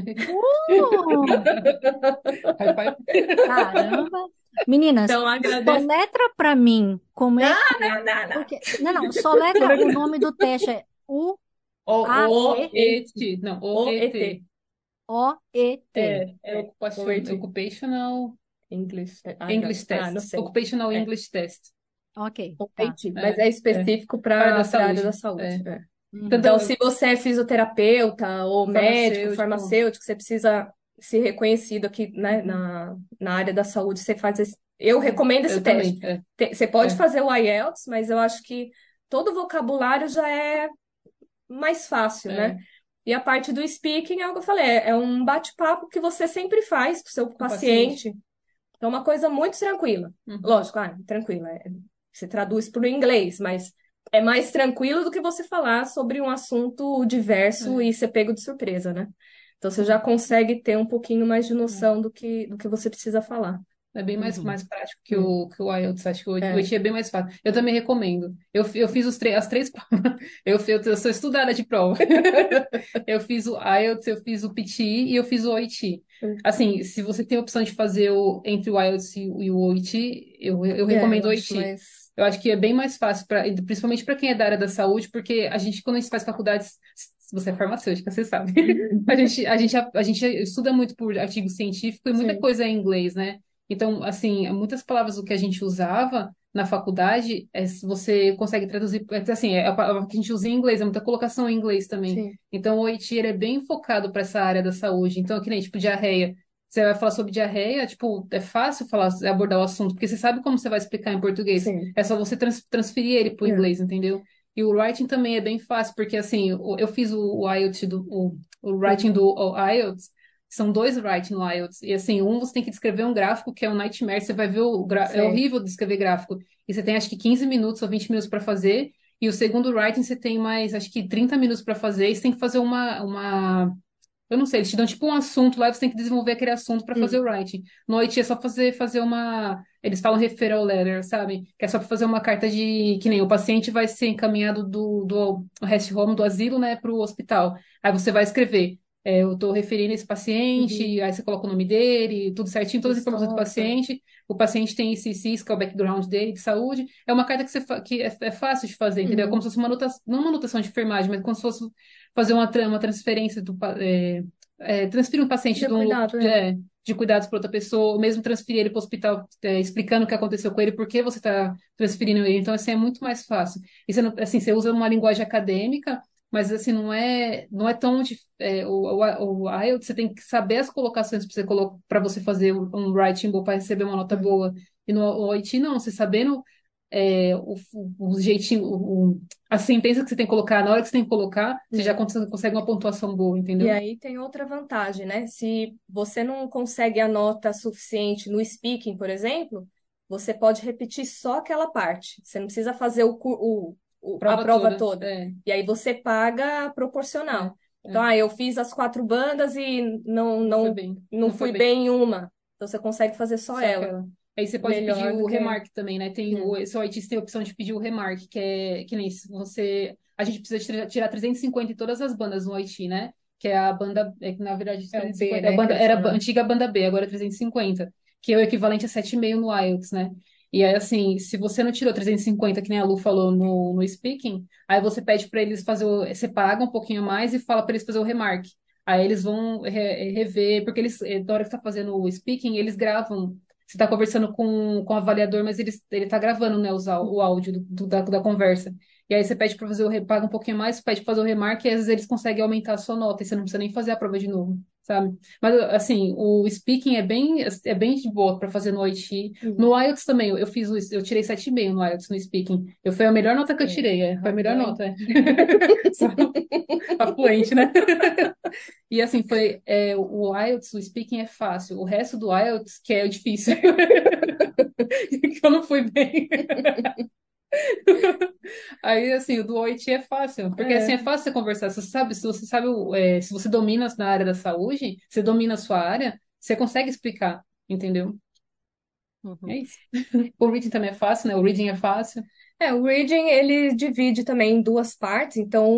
Uh, High five. caramba! Meninas, Então, agradeço. soletra para mim como é Não, que não, é. não, não. Porque, não, soletra o nome do teste é O, O-E-T. Não, O-E-T. O-E-T. U-A-E-T. É OIT. Occupational English. Não. English Não Test. sei. Occupational É, English Test. Ok, tá. OIT. Mas É, é é. específico Área da para a área da saúde. saúde. É. É. Tanto Uhum. Então, se você é fisioterapeuta ou médico, farmacêutico. farmacêutico, você precisa ser reconhecido aqui, né, na área da saúde, você faz esse... Eu recomendo esse Eu teste. também. É, Você pode é, fazer o IELTS, mas eu acho que todo o vocabulário já é mais fácil, né? é. E a parte do speaking é o que eu falei, é um bate-papo que você sempre faz com o seu Com o paciente. paciente. Então, é uma coisa muito tranquila. Uhum. Lógico, tranquila. Você traduz para o inglês, mas é mais tranquilo do que você falar sobre um assunto diverso É, e ser pego de surpresa, né? Então, você já consegue ter um pouquinho mais de é. noção do que você precisa falar. É bem Uhum. mais prático que Hum. o IELTS. Acho que o É. IELTS é bem mais fácil. Eu também recomendo. Eu fiz as três provas. Eu sou estudada de prova. Eu fiz o IELTS, eu fiz o PTE e eu fiz o OIT. Assim, se você tem a opção de fazer entre o IELTS e o OIT, eu recomendo Eu o acho OIT. mais. Eu acho que é bem mais fácil, principalmente para quem é da área da saúde, porque a gente, quando a gente faz faculdades, se você é farmacêutica, você sabe, a gente estuda muito por artigo científico e muita Sim, coisa é em inglês, né? Então, assim, muitas palavras do que a gente usava na faculdade, se você consegue traduzir, assim, é a palavra que a gente usa em inglês, é muita colocação em inglês também. sim, Então, o OIT, ele é bem focado para essa área da saúde. Então, que nem, tipo, diarreia. Você vai falar sobre diarreia, tipo, é fácil abordar o assunto, porque você sabe como você vai explicar em português. sim. É só você transferir ele para o É. inglês, entendeu? E o writing também é bem fácil, porque, assim, eu fiz o IELTS, o writing do IELTS, são dois writing no IELTS. E assim, você tem que descrever um gráfico que é um nightmare, você vai ver é Sei. horrível descrever gráfico. E você tem acho que 15 minutos ou 20 minutos para fazer. E o segundo writing você tem mais acho que 30 minutos para fazer. E você tem que fazer eu não sei, eles te dão tipo um assunto lá e você tem que desenvolver aquele assunto para fazer Hum. o writing. No OIT é só fazer uma. Eles falam referral letter, sabe? Que é só para fazer uma carta de. Que nem o paciente vai ser encaminhado do rest home, do asilo, né, para o hospital. Aí você vai escrever. Eu estou referindo esse Uhum. paciente, aí você coloca o nome dele, tudo certinho, todas as informações do Histórica. paciente. O paciente tem esse, que é o background dele, de saúde. É uma carta que é fácil de fazer, entendeu? É como Uhum. se fosse uma anotação, não uma anotação de enfermagem, mas como se fosse fazer uma transferência transferir um paciente De cuidado, é. de cuidados para outra pessoa, ou mesmo transferir ele para o hospital, explicando o que aconteceu com ele, por que você está transferindo ele. Então, assim, é muito mais fácil. E você, não, assim, você usa uma linguagem acadêmica, mas, assim, não é tão... o IELTS, você tem que saber as colocações para você fazer um writing bom, para receber uma nota Uhum. boa. E no OIT, não. Você sabendo o jeitinho, a sentença que você tem que colocar, na hora que você tem que colocar, você já Uhum. consegue uma pontuação boa, E entendeu? aí tem outra vantagem, né? Se você não consegue a nota suficiente no speaking, por exemplo, você pode repetir só aquela parte. Você não precisa fazer a Prova prova toda. toda. E aí você paga É, proporcional. Então, é. eu fiz as 4 bandas e não, Não foi não, bem. não Não foi fui bem. bem em uma. Então, você consegue fazer só Só ela. aquela. Aí você pode pedir Melhor do o que. remark também, né? Hum, Esse OIT tem a opção de pedir o remark, que é que nem se você. A gente precisa tirar 350 em todas as bandas no OIT, né? Que é a banda, que na verdade é o B, 350 é a né? Que banda, eles era a falam. antiga banda B, agora é 350, que é o equivalente a 7,5 no IELTS, né? E aí, assim, se você não tirou 350, que nem a Lu falou no speaking, aí você pede para eles você paga um pouquinho mais e fala para eles fazer o remark. Aí eles vão rever, porque eles, na hora que tá fazendo o speaking, eles gravam. Você está conversando com o avaliador, mas ele está gravando, né, o áudio da conversa. E aí você pede para fazer paga um pouquinho mais, pede para fazer o remarque, e às vezes eles conseguem aumentar a sua nota, e você não precisa nem fazer a prova de novo, sabe? Mas, assim, o speaking é bem de boa para fazer no OIT. Hum, No IELTS também, eu tirei 7,5 no IELTS, no speaking. Foi a melhor nota que eu sim. tirei, foi a melhor Arrasou, hein? nota, é. Só a fluente, né? E assim, o IELTS, o speaking é fácil. O resto do IELTS que é difícil. Que eu não fui bem. Aí, assim, o do OIT é fácil. Porque, assim, É. é fácil você conversar. Se você sabe, se você domina na área da saúde, você domina a sua área, você consegue explicar, entendeu? É Uhum. isso. O reading também é fácil, né? O reading é fácil. O reading ele divide também em duas partes. Então,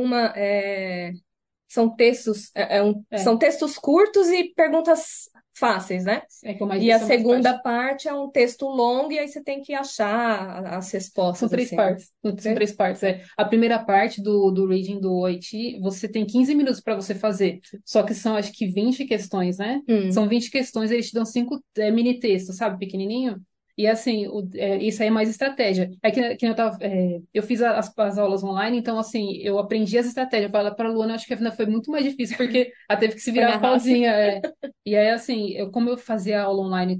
É, são textos curtos e perguntas fáceis, né? é que é o mais, E a isso é mais segunda fácil. parte é um texto longo e aí você tem que achar as São respostas, três assim, né? partes. São três partes. É. A primeira parte do reading do OIT, você tem 15 minutos para você fazer. Só que são, acho que 20 questões, né? Hum, São 20 questões, eles te dão cinco mini textos, sabe? Pequenininho. E assim, isso aí é mais estratégia. Que eu tava, eu fiz as aulas online, então assim, eu aprendi as estratégias. Para a Luana, acho que ainda foi muito mais difícil, porque ela teve que se Foi virar na raça. sozinha. E aí, assim, como eu fazia aula online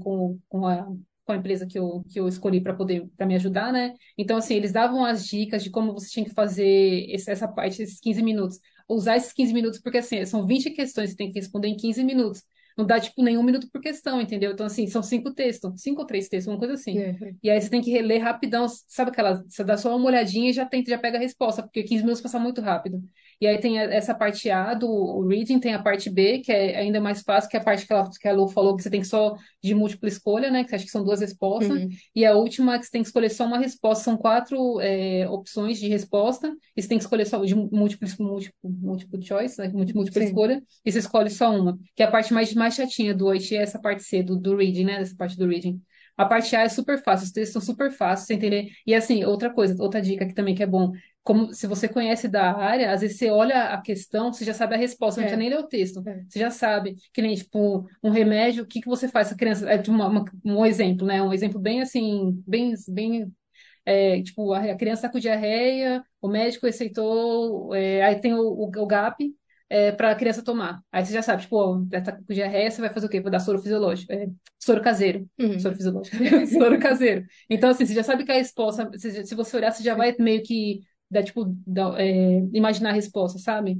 com a empresa que eu escolhi para poder para me ajudar, né? Então, assim, eles davam as dicas de como você tinha que fazer essa parte, esses 15 minutos. Usar esses 15 minutos, porque, assim, são 20 questões que você tem que responder em 15 minutos. Não dá, tipo, nenhum minuto por questão, entendeu? Então, assim, são cinco textos, cinco ou três textos, uma coisa assim. É. E aí você tem que reler rapidão, sabe aquela, você dá só uma olhadinha e já pega a resposta, porque 15 minutos passa muito rápido. E aí tem essa parte A do o reading, tem a parte B, que é ainda mais fácil, que é a parte que a Lu falou, que você tem que só de múltipla escolha, né? Que você acha que são duas respostas. Uhum. E a última, que você tem que escolher só uma resposta. São quatro opções de resposta. E você tem que escolher só de múltiplo choice, né? Múltipla Sim. escolha. E você escolhe só uma. Que é a parte mais chatinha do OIT, é essa parte C, do reading, né? Dessa parte do reading. A parte A é super fácil, os textos são super fáceis, você entender. E assim, outra coisa, outra dica que também que é bom, como se você conhece da área, às vezes você olha a questão, você já sabe a resposta, não precisa É. nem ler o texto. É. Você já sabe, que nem, tipo, um remédio, o que que você faz com a criança? É de um exemplo, né? Um exemplo bem assim, bem, tipo, a criança tá com diarreia, o médico receitou, aí tem o GAP, para a criança tomar. Aí você já sabe, tipo, ó, ela tá com diarreia, você vai fazer o quê? Vou dar soro fisiológico, soro caseiro. Uhum. Soro fisiológico, soro caseiro. Então, assim, você já sabe que a resposta, se você olhar, você já vai meio que imaginar a resposta, sabe?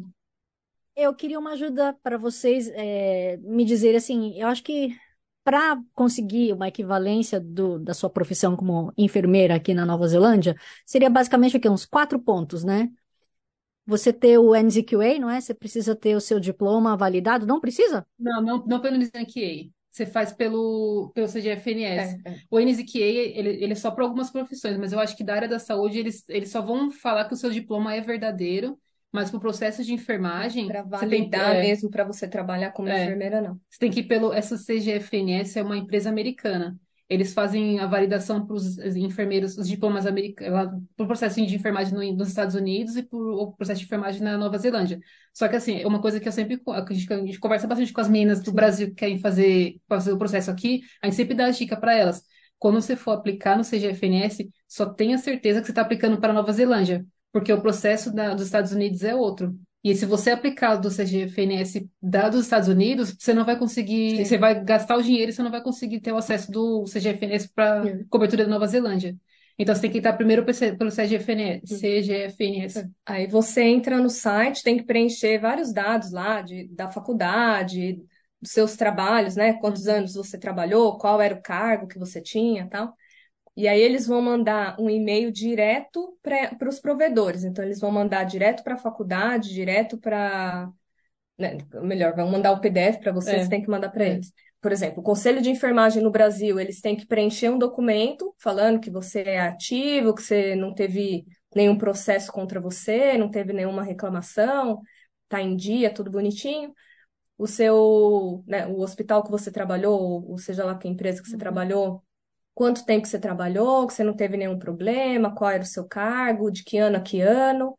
Eu queria uma ajuda para vocês me dizer assim, eu acho que para conseguir uma equivalência da sua profissão como enfermeira aqui na Nova Zelândia, seria basicamente aqui, uns 4 pontos, né? Você ter o NZQA, não é? Você precisa ter o seu diploma validado, não precisa? Não pelo NZQA. Você faz pelo CGFNS. É. O NZQA, ele é só para algumas profissões, mas eu acho que da área da saúde eles só vão falar que o seu diploma é verdadeiro, mas para o processo de enfermagem, Para você tem, validar mesmo para você trabalhar como é, enfermeira, não. você tem que ir pelo. Essa CGFNS é uma empresa americana. Eles fazem a validação para os enfermeiros, os diplomas americanos, para o processo de enfermagem nos Estados Unidos e para o processo de enfermagem na Nova Zelândia. Só que, assim, é uma coisa que eu sempre. A gente conversa bastante com as meninas do Sim. Brasil que querem fazer o processo aqui, a gente sempre dá a dica para elas. Quando você for aplicar no CGFNS, só tenha certeza que você está aplicando para a Nova Zelândia, porque o processo dos Estados Unidos é outro. E se você aplicar o do CGFNS da dos Estados Unidos, você não vai conseguir, você Sim. vai gastar o dinheiro e você não vai conseguir ter o acesso do CGFNS para Uhum. cobertura da Nova Zelândia. Então você tem que entrar primeiro pelo CGFNS. Uhum. CGFNS. Aí você entra no site, tem que preencher vários dados lá da faculdade, dos seus trabalhos, né? Quantos Uhum. anos você trabalhou, qual era o cargo que você tinha, tal. E aí eles vão mandar um e-mail direto para os provedores. Então eles vão mandar direto para a faculdade, direto para, né, melhor, vão mandar o PDF para você, você É, tem que mandar para é. eles. Por exemplo, o Conselho de Enfermagem no Brasil, eles têm que preencher um documento falando que você é ativo, que você não teve nenhum processo contra você, não teve nenhuma reclamação, tá em dia, tudo bonitinho. O seu, né, o hospital que você trabalhou, ou seja lá que empresa que você Uhum. trabalhou, quanto tempo que você trabalhou, que você não teve nenhum problema, qual era o seu cargo, de que ano a que ano,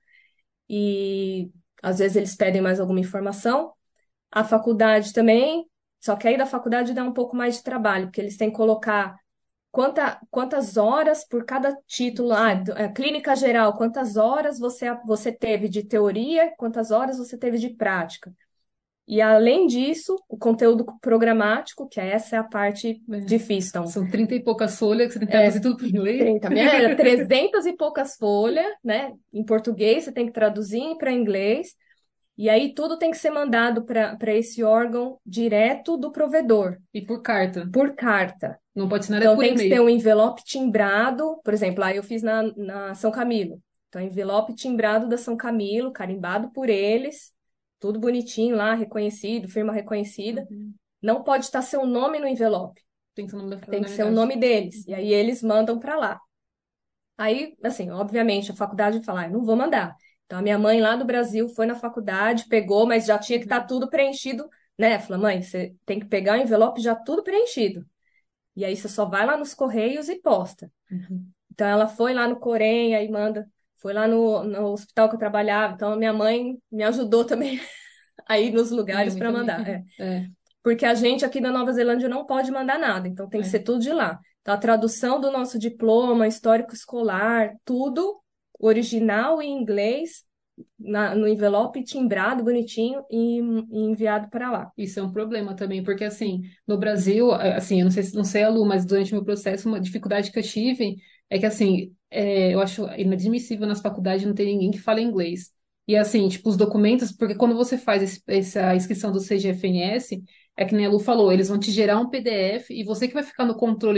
e às vezes eles pedem mais alguma informação. A faculdade também, só que aí da faculdade dá um pouco mais de trabalho, porque eles têm que colocar quantas horas por cada título, Sim. clínica geral, quantas horas você teve de teoria, quantas horas você teve de prática. E além disso, o conteúdo programático, que essa é a parte É. difícil. Então, São 30 e poucas folhas que você tem que traduzir é, tudo para inglês. 30, era 300 e poucas folhas, né? Em português, você tem que traduzir para inglês. E aí tudo tem que ser mandado para esse órgão direto do provedor, E por carta. por carta. Não pode ser nada Então por tem que ter e-mail. um envelope timbrado, por exemplo, aí eu fiz na São Camilo. Então, envelope timbrado da São Camilo, carimbado por eles, tudo bonitinho lá, reconhecido, firma reconhecida. Uhum. Não pode estar seu nome no envelope, Tem que ser o nome da tem da que ser o unidade. nome deles. E Uhum. aí eles mandam para lá. Aí, assim, obviamente, a faculdade fala, "Ai, não vou mandar." Então, a minha mãe lá do Brasil foi na faculdade, pegou, mas já tinha que estar Uhum. tudo preenchido, né? Falei, mãe, você tem que pegar o envelope já tudo preenchido. E aí você só vai lá nos Correios e posta. Uhum. Então, ela foi lá no Corém, aí manda, foi lá no hospital que eu trabalhava. Então, a minha mãe me ajudou também a ir nos Minha lugares mãe para também. mandar. É, Porque a gente aqui na Nova Zelândia não pode mandar nada, então tem que é. ser tudo de lá. Então, a tradução do nosso diploma, histórico escolar, tudo original em inglês, no envelope timbrado, bonitinho e enviado para lá. Isso é um problema também, porque assim, no Brasil, assim, eu não sei, não sei a Lu, mas durante o meu processo, uma dificuldade que eu tive é que, assim, eu acho inadmissível nas faculdades não ter ninguém que fale inglês. E assim, tipo, os documentos, porque quando você faz essa inscrição do CGFNS, é que nem a Lu falou, eles vão te gerar um PDF e você que vai ficar no controle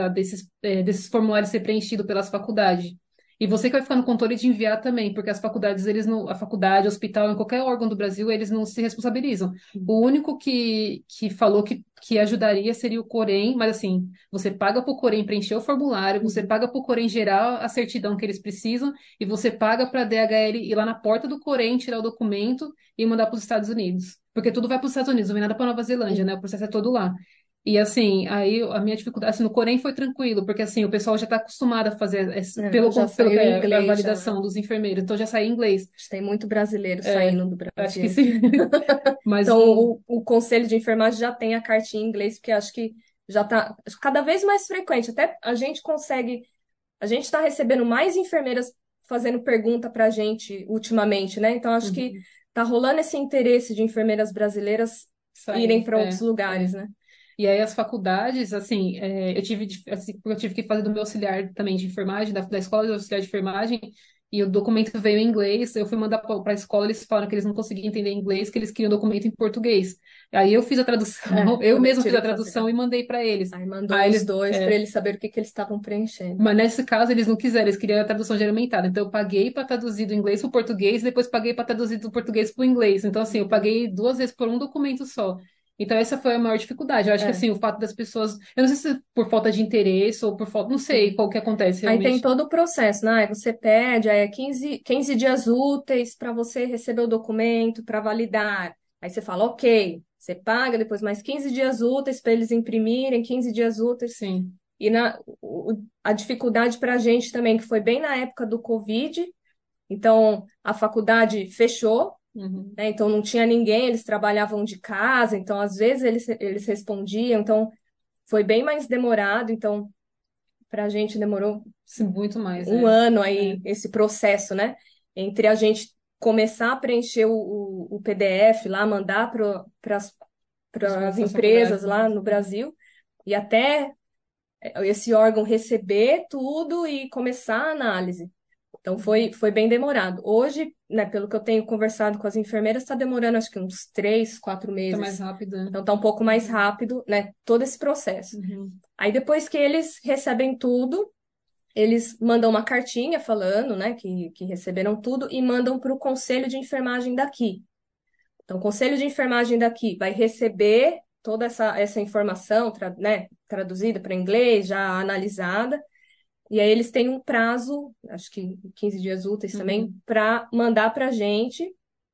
desses formulários ser preenchido pelas faculdades. E você que vai ficar no controle de enviar também, porque as faculdades, eles não, a faculdade, o hospital, em qualquer órgão do Brasil, eles não se responsabilizam. O único que falou que ajudaria seria o Corém, mas assim, você paga para o Corém preencher o formulário, você paga para o Corém gerar a certidão que eles precisam, e você paga para a DHL ir lá na porta do Corém, tirar o documento e mandar para os Estados Unidos. Porque tudo vai para os Estados Unidos, não vem nada para Nova Zelândia, né? O processo é todo lá. E assim, aí a minha dificuldade, assim, no Corém foi tranquilo, porque assim, o pessoal já está acostumado a fazer, Já pelo que saiu em é a inglês, já, né? validação dos enfermeiros, então já sai em inglês. Acho que tem muito brasileiro É, saindo do acho que Brasil. sim. Mas Então, no, o conselho de enfermagem já tem a cartinha em inglês, porque acho que já está cada vez mais frequente. Até a gente consegue. A gente está recebendo mais enfermeiras fazendo pergunta para a gente ultimamente, né? Então, acho que Uhum. tá rolando esse interesse de enfermeiras brasileiras irem Sair, para outros é. lugares, né? E aí as faculdades, assim, eu tive, assim, porque eu tive que fazer do meu auxiliar também de enfermagem, da escola de auxiliar de enfermagem, e o documento veio em inglês, eu fui mandar para a escola, eles falaram que eles não conseguiam entender inglês, que eles queriam documento em português. Aí eu fiz a tradução, eu Também mesma fiz tive a que fazer. tradução e mandei para eles. Aí mandou Aí os eles, dois para eles saberem o que que eles estavam preenchendo. mas nesse caso eles não quiseram, eles queriam a tradução geramentada. Então eu paguei para traduzir do inglês para o português, depois paguei para traduzir do português para o inglês. Então assim, eu paguei duas vezes por um documento só. Então essa foi a maior dificuldade. Eu acho que É, assim, o fato das pessoas, eu não sei se por falta de interesse ou por falta, não sei sim. qual que acontece Aí tem realmente. todo o processo, né? Aí você pede, aí é 15 dias úteis para você receber o documento, para validar. Aí você fala, ok, você paga depois mais 15 dias úteis para eles imprimirem, 15 dias úteis. Sim. E a dificuldade para a gente também, que foi bem na época do Covid, então a faculdade fechou, Uhum. né? Então não tinha ninguém, eles trabalhavam de casa, então às vezes eles respondiam, então foi bem mais demorado, então para a gente demorou Sim, muito mais, um é. ano É. aí, esse processo, né? Entre a gente começar a preencher o PDF lá, mandar para as Para as faculdades, empresas né? lá no Brasil, e até esse órgão receber tudo e começar a análise. Então foi bem demorado. Hoje, né, pelo que eu tenho conversado com as enfermeiras, está demorando acho que uns 3, 4 Tá mais meses. rápido, né? Então está um pouco mais rápido, né, todo esse processo. Uhum. Aí depois que eles recebem tudo, eles mandam uma cartinha falando, né, que receberam tudo e mandam para o conselho de enfermagem daqui. Então, o conselho de enfermagem daqui vai receber toda essa informação, né, traduzida para inglês, já analisada, e aí eles têm um prazo, acho que 15 dias úteis também, Uhum. para mandar para a gente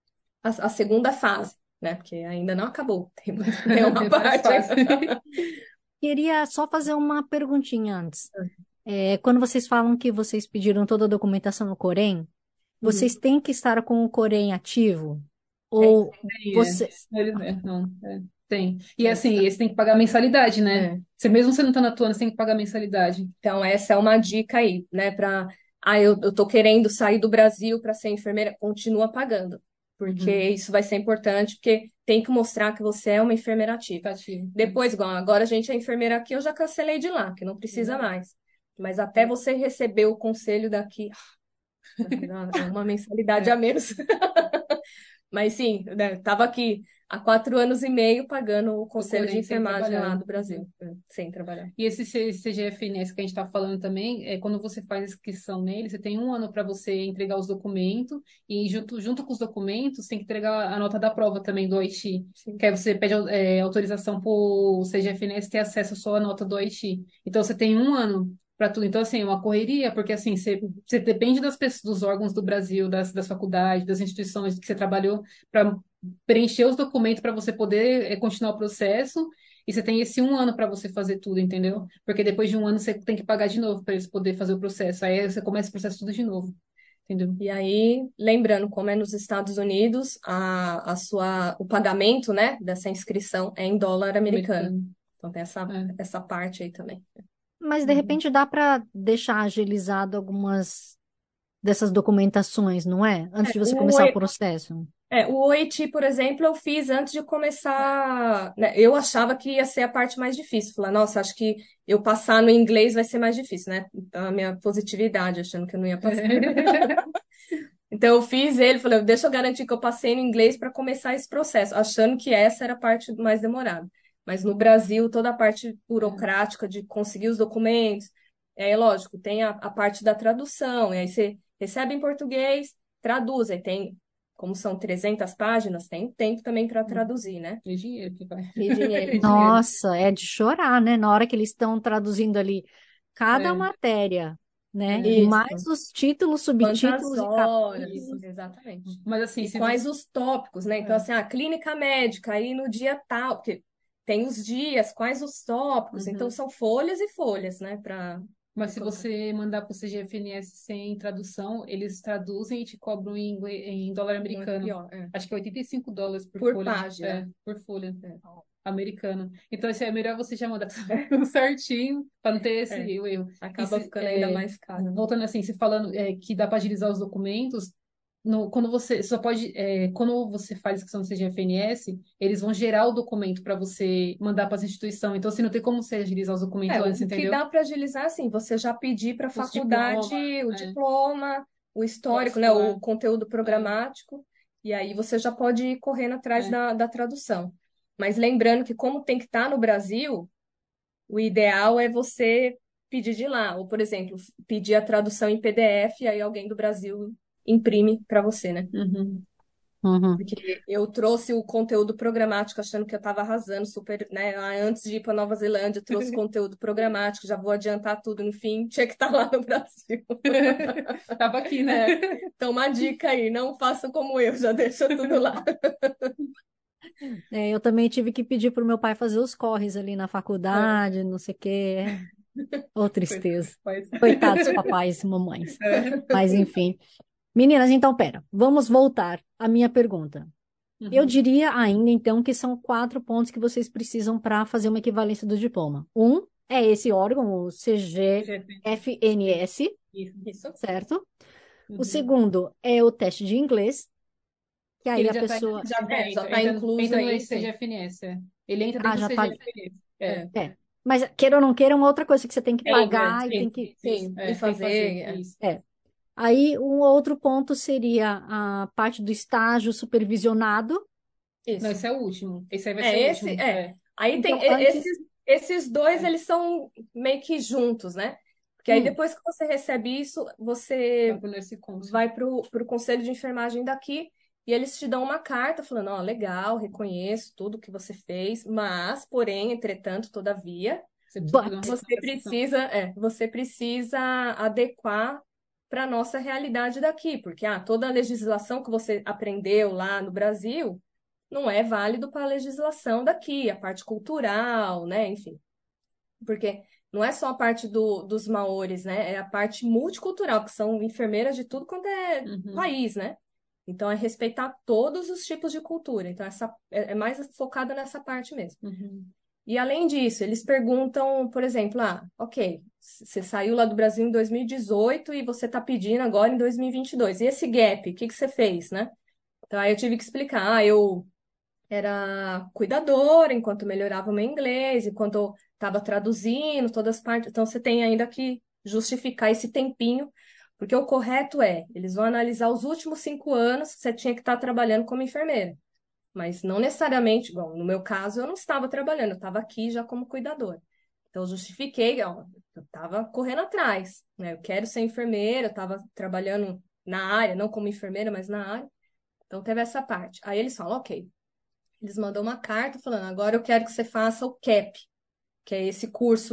a segunda fase, né, porque ainda não acabou, tem uma Tem várias parte fases. ainda. Queria só fazer uma perguntinha antes. Quando vocês falam que vocês pediram toda a documentação no Corém, Uhum. vocês têm que estar com o Corém ativo? Tem, Ou Tem, você. não, tem. E tem que assim, estar. eles têm que pagar mensalidade, né? É. Você mesmo você não tá atuando, você tem que pagar mensalidade. Então, essa é uma dica aí, né? Eu tô querendo sair do Brasil para ser enfermeira, continua pagando, porque Uhum. isso vai ser importante, porque tem que mostrar que você é uma enfermeira ativa. Tá ativo. Depois, igual, agora a gente é enfermeira aqui, eu já cancelei de lá, que não precisa Exato. mais. Mas até você receber o conselho daqui, é uma mensalidade a É. menos. Mas sim, né, tava aqui há 4 anos e meio pagando o O conselho de Corém sem enfermagem lá trabalhar. do Brasil, sem trabalhar. E esse CGFNS que a gente está falando também, quando você faz inscrição nele, você tem um ano para você entregar os documentos, e junto com os documentos, tem que entregar a nota da prova também do OIT, Sim. que aí você pede autorização para o CGFNS ter acesso só à nota do OIT. Então você tem um ano para tudo. Então, assim, é uma correria, porque assim, você depende das pessoas, dos órgãos do Brasil, das faculdades, das instituições que você trabalhou para preencher os documentos para você poder continuar o processo. E você tem esse um ano para você fazer tudo, entendeu? Porque depois de um ano você tem que pagar de novo para eles poderem fazer o processo. Aí você começa o processo tudo de novo, entendeu? E aí, lembrando, como é nos Estados Unidos, o pagamento, né, dessa inscrição é em dólar americano. Americano. Então tem É. essa parte aí também. Mas de Uhum. repente dá para deixar agilizado algumas dessas documentações, não é? Antes de você O, começar o processo. o OIT, por exemplo, eu fiz antes de começar, né, eu achava que ia ser a parte mais difícil. Falar, nossa, acho que eu passar no inglês vai ser mais difícil, né? Então, a minha positividade, achando que eu não ia passar. Então, eu fiz ele, falei, deixa eu garantir que eu passei no inglês para começar esse processo, achando que essa era a parte mais demorada. Mas no Brasil, toda a parte burocrática de conseguir os documentos, lógico, tem a parte da tradução, e aí você recebe em português, traduz, aí tem, como são 300 páginas, tem tempo também para traduzir, né? É dinheiro que vai. E dinheiro. É dinheiro. Nossa, é de chorar, né? Na hora que eles estão traduzindo ali cada É, matéria, né? é. Mais Isso. os títulos, Quantas subtítulos e horas? capítulos. Exatamente. Mas assim, E se você. quais os tópicos, né? Então, É. assim, a clínica médica, aí no dia tal, porque tem os dias, quais os tópicos. Então, Uhum. são folhas e folhas, né? Para Mas se você mandar para o CGFNS sem tradução, eles traduzem e te cobram em dólar muito americano. pior. Acho que é $85 por Por folha. página. Por folha É. americana. Então, assim, é melhor você já mandar tudo certinho, para não ter esse É. erro. E Acaba ficando ainda mais caro. voltando assim, se falando que dá para agilizar os documentos, quando você só pode, quando você faz inscrição no CGFNS, eles vão gerar o documento para você mandar para as instituições. Então, assim, não tem como você agilizar os documentos antes, O que entendeu? dá para agilizar, assim, você já pedir para a Os faculdade diplomas, o diploma, o histórico, né? escolar. O conteúdo É, programático, e aí você já pode ir correndo atrás é. da tradução. Mas lembrando que, como tem que estar no Brasil, o ideal é você pedir de lá, ou, por exemplo, pedir a tradução em PDF, e aí alguém do Brasil imprime para você, né? Uhum. Uhum. Porque eu trouxe o conteúdo programático achando que eu estava arrasando super, né? Antes de ir para Nova Zelândia, eu trouxe conteúdo programático, já vou adiantar tudo no fim, tinha que estar lá no Brasil. Tava aqui, né? É. Então, uma dica aí, não faça como eu, já deixa tudo lá. Eu também tive que pedir para o meu pai fazer os corres ali na É. faculdade, não sei o quê. Ô, Coitado, tristeza. faz. Coitados papais e mamães. É. Mas enfim. Meninas, então, pera. Vamos voltar à minha pergunta. Eu Uhum. diria ainda, então, que são 4 pontos que vocês precisam para fazer uma equivalência do diploma. Um é esse órgão, o CGFNS, Isso. Isso. certo? O Uhum. segundo é o teste de inglês, que Que aí ele a já tá, pessoa. Já está incluso entra no aí, sim. CGFNS. Ele entra Ah, dentro do já tá. CGFNS. É. É. Mas queira ou não queira, é uma outra coisa que você tem que pagar e tem Sim, que. sim. E Tem que fazer fazer. isso. É. Aí, um outro ponto seria a parte do estágio supervisionado. É. Não, Isso. esse é o último. Esse aí vai ser o Esse, último. É. Aí tem Então, antes. esses dois, É. eles são meio que juntos, né? Porque aí Hum, depois que você recebe isso, Vai você pro Nurse Council. vai pro conselho de enfermagem daqui e eles te dão uma carta falando, ó, legal, reconheço tudo que você fez, mas, porém, entretanto, todavia, Você precisa fazer uma but. recomendação. você precisa adequar para a nossa realidade daqui, porque toda a legislação que você aprendeu lá no Brasil não é válido para a legislação daqui, a parte cultural, né? Enfim, porque não é só a parte dos maores, né? É a parte multicultural, que são enfermeiras de tudo quanto é Uhum. país, né? Então, é respeitar todos os tipos de cultura. Então, essa é mais focada nessa parte mesmo. Uhum. E além disso, eles perguntam, por exemplo, ok, você saiu lá do Brasil em 2018 e você está pedindo agora em 2022. E esse gap, o que que você fez, né? Então, aí eu tive que explicar, eu era cuidadora enquanto melhorava o meu inglês, enquanto eu estava traduzindo todas as partes. Então, você tem ainda que justificar esse tempinho, porque o correto eles vão analisar os últimos 5 anos que você tinha que estar trabalhando como enfermeira. Mas não necessariamente, igual no meu caso, eu não estava trabalhando, eu estava aqui já como cuidadora. Então, eu justifiquei, ó, eu estava correndo atrás, né? Eu quero ser enfermeira, eu estava trabalhando na área, não como enfermeira, mas na área. Então, teve essa parte. Aí eles falam, ok, eles mandam uma carta falando: agora eu quero que você faça o CAP, que é esse curso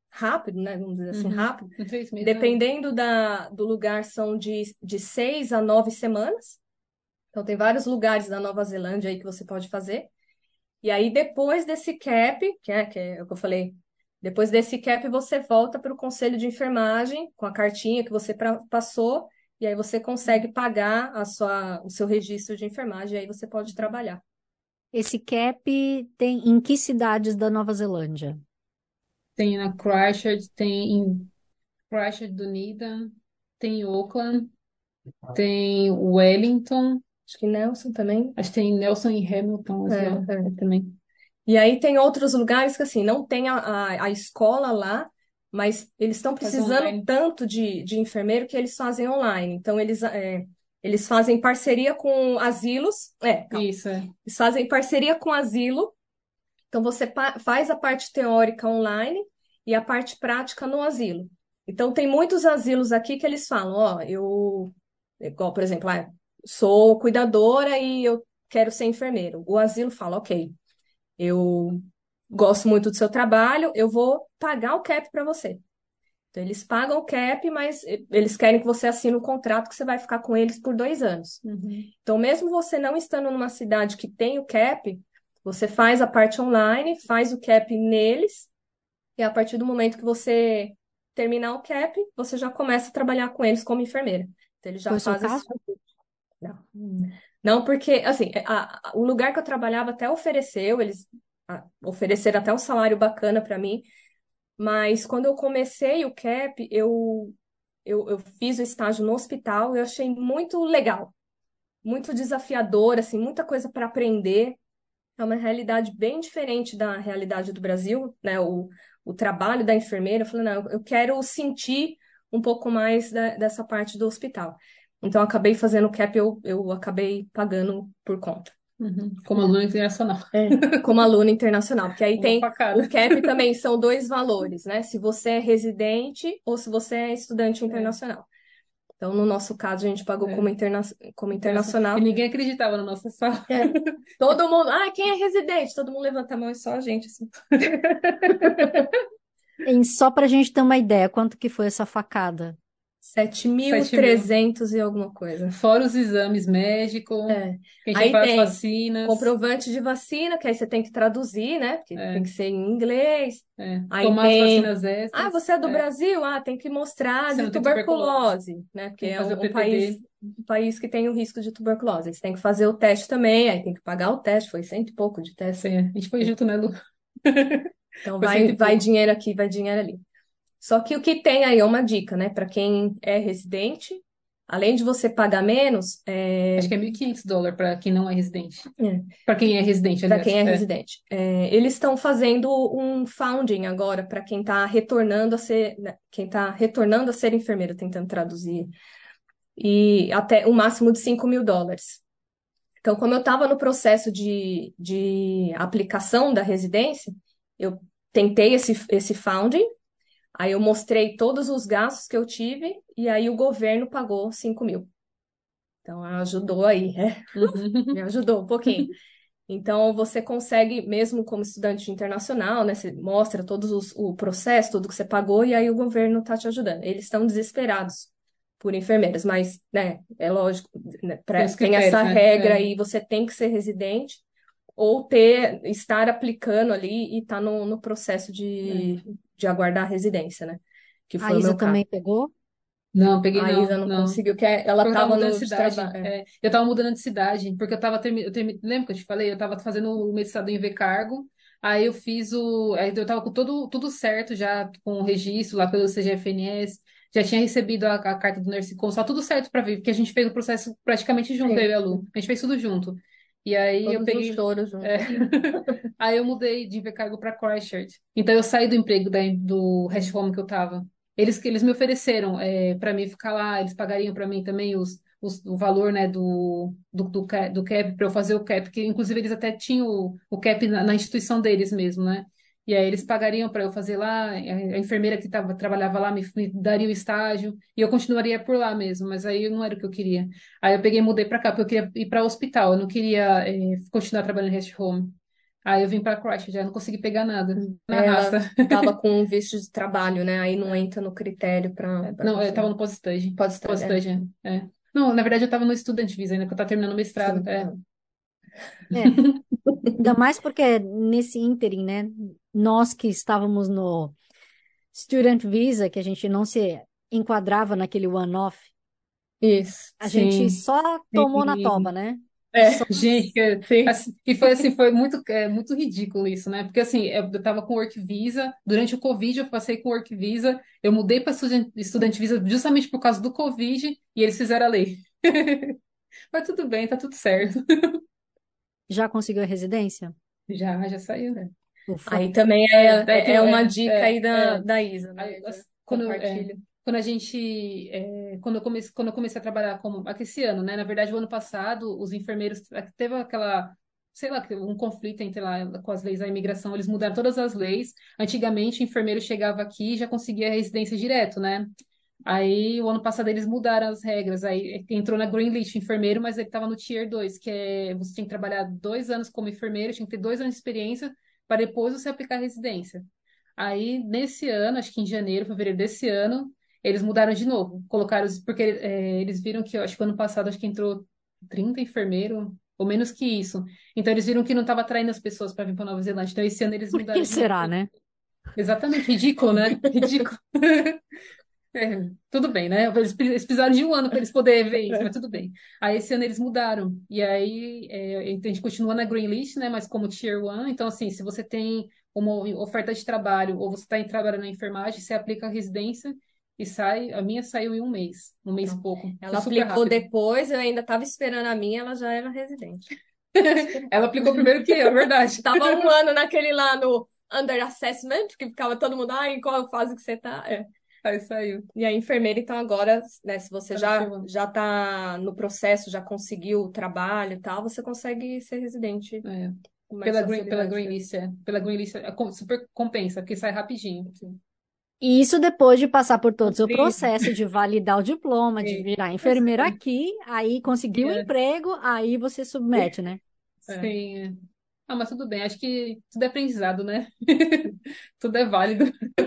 rápido, né? Vamos dizer assim, Uhum. rápido. Em 3 meses, Dependendo do lugar, são de 6 a 9 semanas. Então, tem vários lugares da Nova Zelândia aí que você pode fazer. E aí, depois desse cap, que é o que eu falei, depois desse cap, você volta para o conselho de enfermagem com a cartinha que você passou, e aí você consegue pagar o seu registro de enfermagem, e aí você pode trabalhar. Esse cap tem em que cidades da Nova Zelândia? tem na Christchurch, tem em Christchurch, Dunedin, tem em Auckland, tem Wellington, Acho que Nelson também. acho que tem Nelson e Hamilton É, lá é. também. E aí tem outros lugares que, assim, não tem a escola lá, mas eles estão Faz precisando online. tanto de enfermeiro que eles fazem online. Então, eles fazem parceria com asilos. Calma. Isso, é. Eles fazem parceria com asilo. Então, você faz a parte teórica online e a parte prática no asilo. Então, tem muitos asilos aqui que eles falam, ó, igual, por exemplo, sou cuidadora e eu quero ser enfermeiro. O asilo fala, ok, eu gosto muito do seu trabalho, eu vou pagar o cap para você. Então, eles pagam o cap, mas eles querem que você assine um contrato que você vai ficar com eles por 2 anos. Uhum. Então, mesmo você não estando numa cidade que tem o cap, você faz a parte online, faz o cap neles, e a partir do momento que você terminar o cap, você já começa a trabalhar com eles como enfermeira. Então, eles já Foi o seu fazem esse. caso? Não. Não, porque, assim, o lugar que eu trabalhava até ofereceu, eles ofereceram até um salário bacana para mim, mas quando eu comecei o CAP, eu fiz o estágio no hospital e eu achei muito legal, muito desafiador, assim, muita coisa para aprender. É uma realidade bem diferente da realidade do Brasil, né? O trabalho da enfermeira, eu falei, não, eu quero sentir um pouco mais dessa parte do hospital. Então, eu acabei fazendo o CAP, eu acabei pagando por conta. Uhum. Como aluna internacional. Como aluna internacional, porque aí Uma tem o facada. CAP também são dois valores, né? Se você é residente ou se você é estudante É, internacional. Então, no nosso caso, a gente pagou é. como E internacional. ninguém acreditava na nossa sala. É. Todo mundo, quem é residente? Todo mundo levanta a mão e só a gente, assim. Só para a gente ter uma ideia, quanto que foi essa facada? 7.000. 7.300 e alguma coisa. Fora os exames médicos, É. que a gente ia Aí para as tem vacinas, comprovante de vacina, que aí você tem que traduzir, né? Porque tem é, que ser em inglês. Aí tomar as tem. vacinas extras, Você é do Brasil? Tem que mostrar você de não tem tuberculose, tuberculose, né? Porque tem que é fazer o um país, PPD, um país que tem o risco de tuberculose. Você tem que fazer o teste também, aí tem que pagar o teste, foi cento e pouco de teste. a gente foi junto, né, Lu? Então Foi cento vai, e vai pouco. dinheiro aqui, vai dinheiro ali. Só que o que tem aí é uma dica, né? Para quem é residente, além de você pagar menos, Acho que é US$ 1.500 para quem não é residente. é, Para quem é residente, para aliás. quem é É. residente. Eles estão fazendo um founding agora para quem está retornando a ser, né, quem está retornando a ser enfermeiro, tentando traduzir, e até um máximo de US$ 5.000. Então, como eu estava no processo de aplicação da residência, eu tentei esse founding, aí eu mostrei todos os gastos que eu tive, e aí o governo pagou 5.000. Então, ajudou aí, né? Me Uhum. ajudou um pouquinho. Então, você consegue, mesmo como estudante internacional, né? Você mostra o processo, tudo que você pagou, e aí o governo está te ajudando. Eles estão desesperados por enfermeiras, mas, né, é lógico, né, Tem os tem essa critérios, né? regra É. aí, você tem que ser residente ou estar aplicando ali e estar no processo É. de aguardar a residência, né? Que A foi o Isa meu caso. também pegou? Não, peguei A Isa não, não não. conseguiu, que ela Porque eu tava estava mudando de no de cidade. trabalho. Eu tava mudando de cidade, porque eu tava lembra que eu te falei? Eu tava fazendo o mestrado em V-Cargo, aí eu fiz aí eu tava com tudo certo já, com o registro lá pelo CGFNS, já tinha recebido a carta do Nurse Call, tudo certo pra vir, porque a gente fez o processo praticamente junto, eu Sim, e a Lu. A gente fez tudo junto. E aí eu todos os peguei. choros é, juntos. Aí eu mudei de V-Cargo pra Christchurch. Então eu saí do emprego do Rest Home que eu tava. Eles me ofereceram para mim ficar lá, eles pagariam para mim também o valor, né, do CAP, para eu fazer o CAP, que inclusive eles até tinham o CAP na instituição deles mesmo, né? E aí eles pagariam para eu fazer lá, a enfermeira que trabalhava lá me daria o estágio, e eu continuaria por lá mesmo, mas aí não era o que eu queria. Aí eu peguei e mudei para cá, porque eu queria ir para o hospital, eu não queria continuar trabalhando em rest home. Aí eu vim para Croácia, já não consegui pegar nada na Ela raça. estava com um visto de trabalho, né? Aí não entra no critério para Não, eu tava conseguir. no post-study. Pode estar, Post-study, é. Não, na verdade eu tava no student visa ainda, que eu tava terminando o mestrado. sim. É. É, ainda mais porque nesse ínterim, né? Nós que estávamos no Student Visa, que a gente não se enquadrava naquele one-off, Isso. a gente Sim, só tomou na toba, sim. né? É, Só... gente, Sim. assim, e foi assim, foi muito, muito ridículo isso, né? Porque assim, eu tava com work visa, durante o Covid eu passei com work visa, eu mudei para student visa justamente por causa do Covid e eles fizeram a lei. Mas tudo bem, tá tudo certo. Já conseguiu a residência? Já saiu, né? Ufa. Aí também é uma dica aí da Isa, né? Aí, quando, Compartilha. quando a gente, quando eu comecei a trabalhar como, aqui esse ano, né? Na verdade, o ano passado, os enfermeiros, teve aquela, sei lá, um conflito entre lá com as leis da imigração, eles mudaram todas as leis. Antigamente, o enfermeiro chegava aqui e já conseguia residência direto, né? Aí, o ano passado, eles mudaram as regras. Aí, entrou na Green List enfermeiro, mas ele estava no Tier 2, que é você tinha que trabalhar 2 anos como enfermeiro, tinha que ter 2 anos de experiência para depois você aplicar a residência. Aí, nesse ano, acho que em janeiro, fevereiro desse ano, eles mudaram de novo. Colocaram, porque eles viram que, eu acho que ano passado, acho que entrou 30 enfermeiros, ou menos que isso. Então, eles viram que não estava atraindo as pessoas para vir para Nova Zelândia. Então, esse ano eles Por que mudaram de novo. será, né? Exatamente, ridículo, né? Ridículo. É, tudo bem, né? Eles precisaram de um ano para eles poderem ver isso, mas tudo bem. Aí esse ano eles mudaram. E aí a gente continua na Green List, né? Mas como Tier 1, então assim, se você tem uma oferta de trabalho ou você está trabalhando na enfermagem, você aplica a residência e sai. A minha saiu em um mês e pouco. Foi Ela super aplicou rápido. depois, eu ainda estava esperando a minha, ela já era residente. Ela aplicou primeiro que eu, é verdade. Tava um ano naquele lá no Under Assessment, que ficava todo mundo, em qual fase que você tá? É. Aí saiu. E a enfermeira, então, agora, né, se você Tá no Tier 1. já tá no processo, já conseguiu o trabalho e tal, você consegue ser residente É. com mais Pela facilidade. Green List, Pela Green List, super compensa, porque sai rapidinho. E isso depois de passar por todo o seu Isso. processo de validar o diploma, de virar enfermeira aqui, aí conseguir um É. emprego, aí você submete, né? Sim. Ah, mas tudo bem. Acho que tudo é aprendizado, né? Tudo é válido.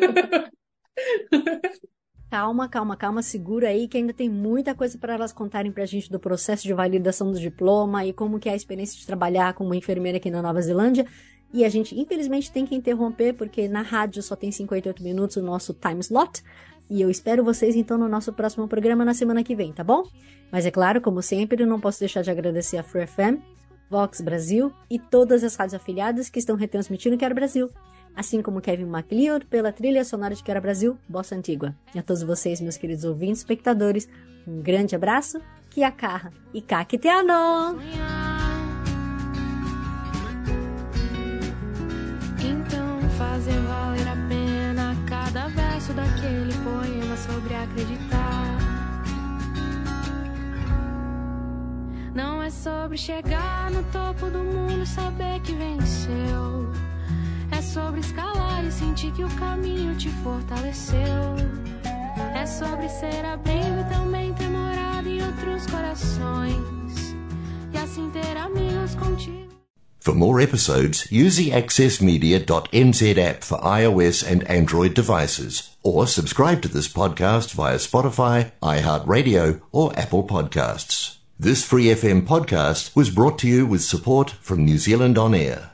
Calma, calma, calma, segura aí que ainda tem muita coisa para elas contarem pra gente do processo de validação do diploma e como que é a experiência de trabalhar como enfermeira aqui na Nova Zelândia. E a gente, infelizmente, tem que interromper porque na rádio só tem 58 minutos o nosso time slot. E eu espero vocês, então, no nosso próximo programa na semana que vem, tá bom? Mas é claro, como sempre, eu não posso deixar de agradecer a Free FM, Vox Brasil e todas as rádios afiliadas que estão retransmitindo Quero Brasil. Assim como Kevin MacLeod pela trilha sonora de Quero Brasil, Bossa Antigua. E a todos vocês, meus queridos ouvintes, espectadores, um grande abraço, Kia Kaha e Kakiteano! Então fazer valer a pena cada verso daquele poema sobre acreditar. Não é sobre chegar no topo do mundo e saber que venceu. É sobre escalar e sentir que o caminho te fortaleceu. É sobre ser abrigo e também ter morado em outros corações. E assim ter amigos contigo. For more episodes, use the accessmedia.nz app for iOS and Android devices, or subscribe to this podcast via Spotify, iHeartRadio, or Apple Podcasts. This Free FM podcast was brought to you with support from New Zealand On Air.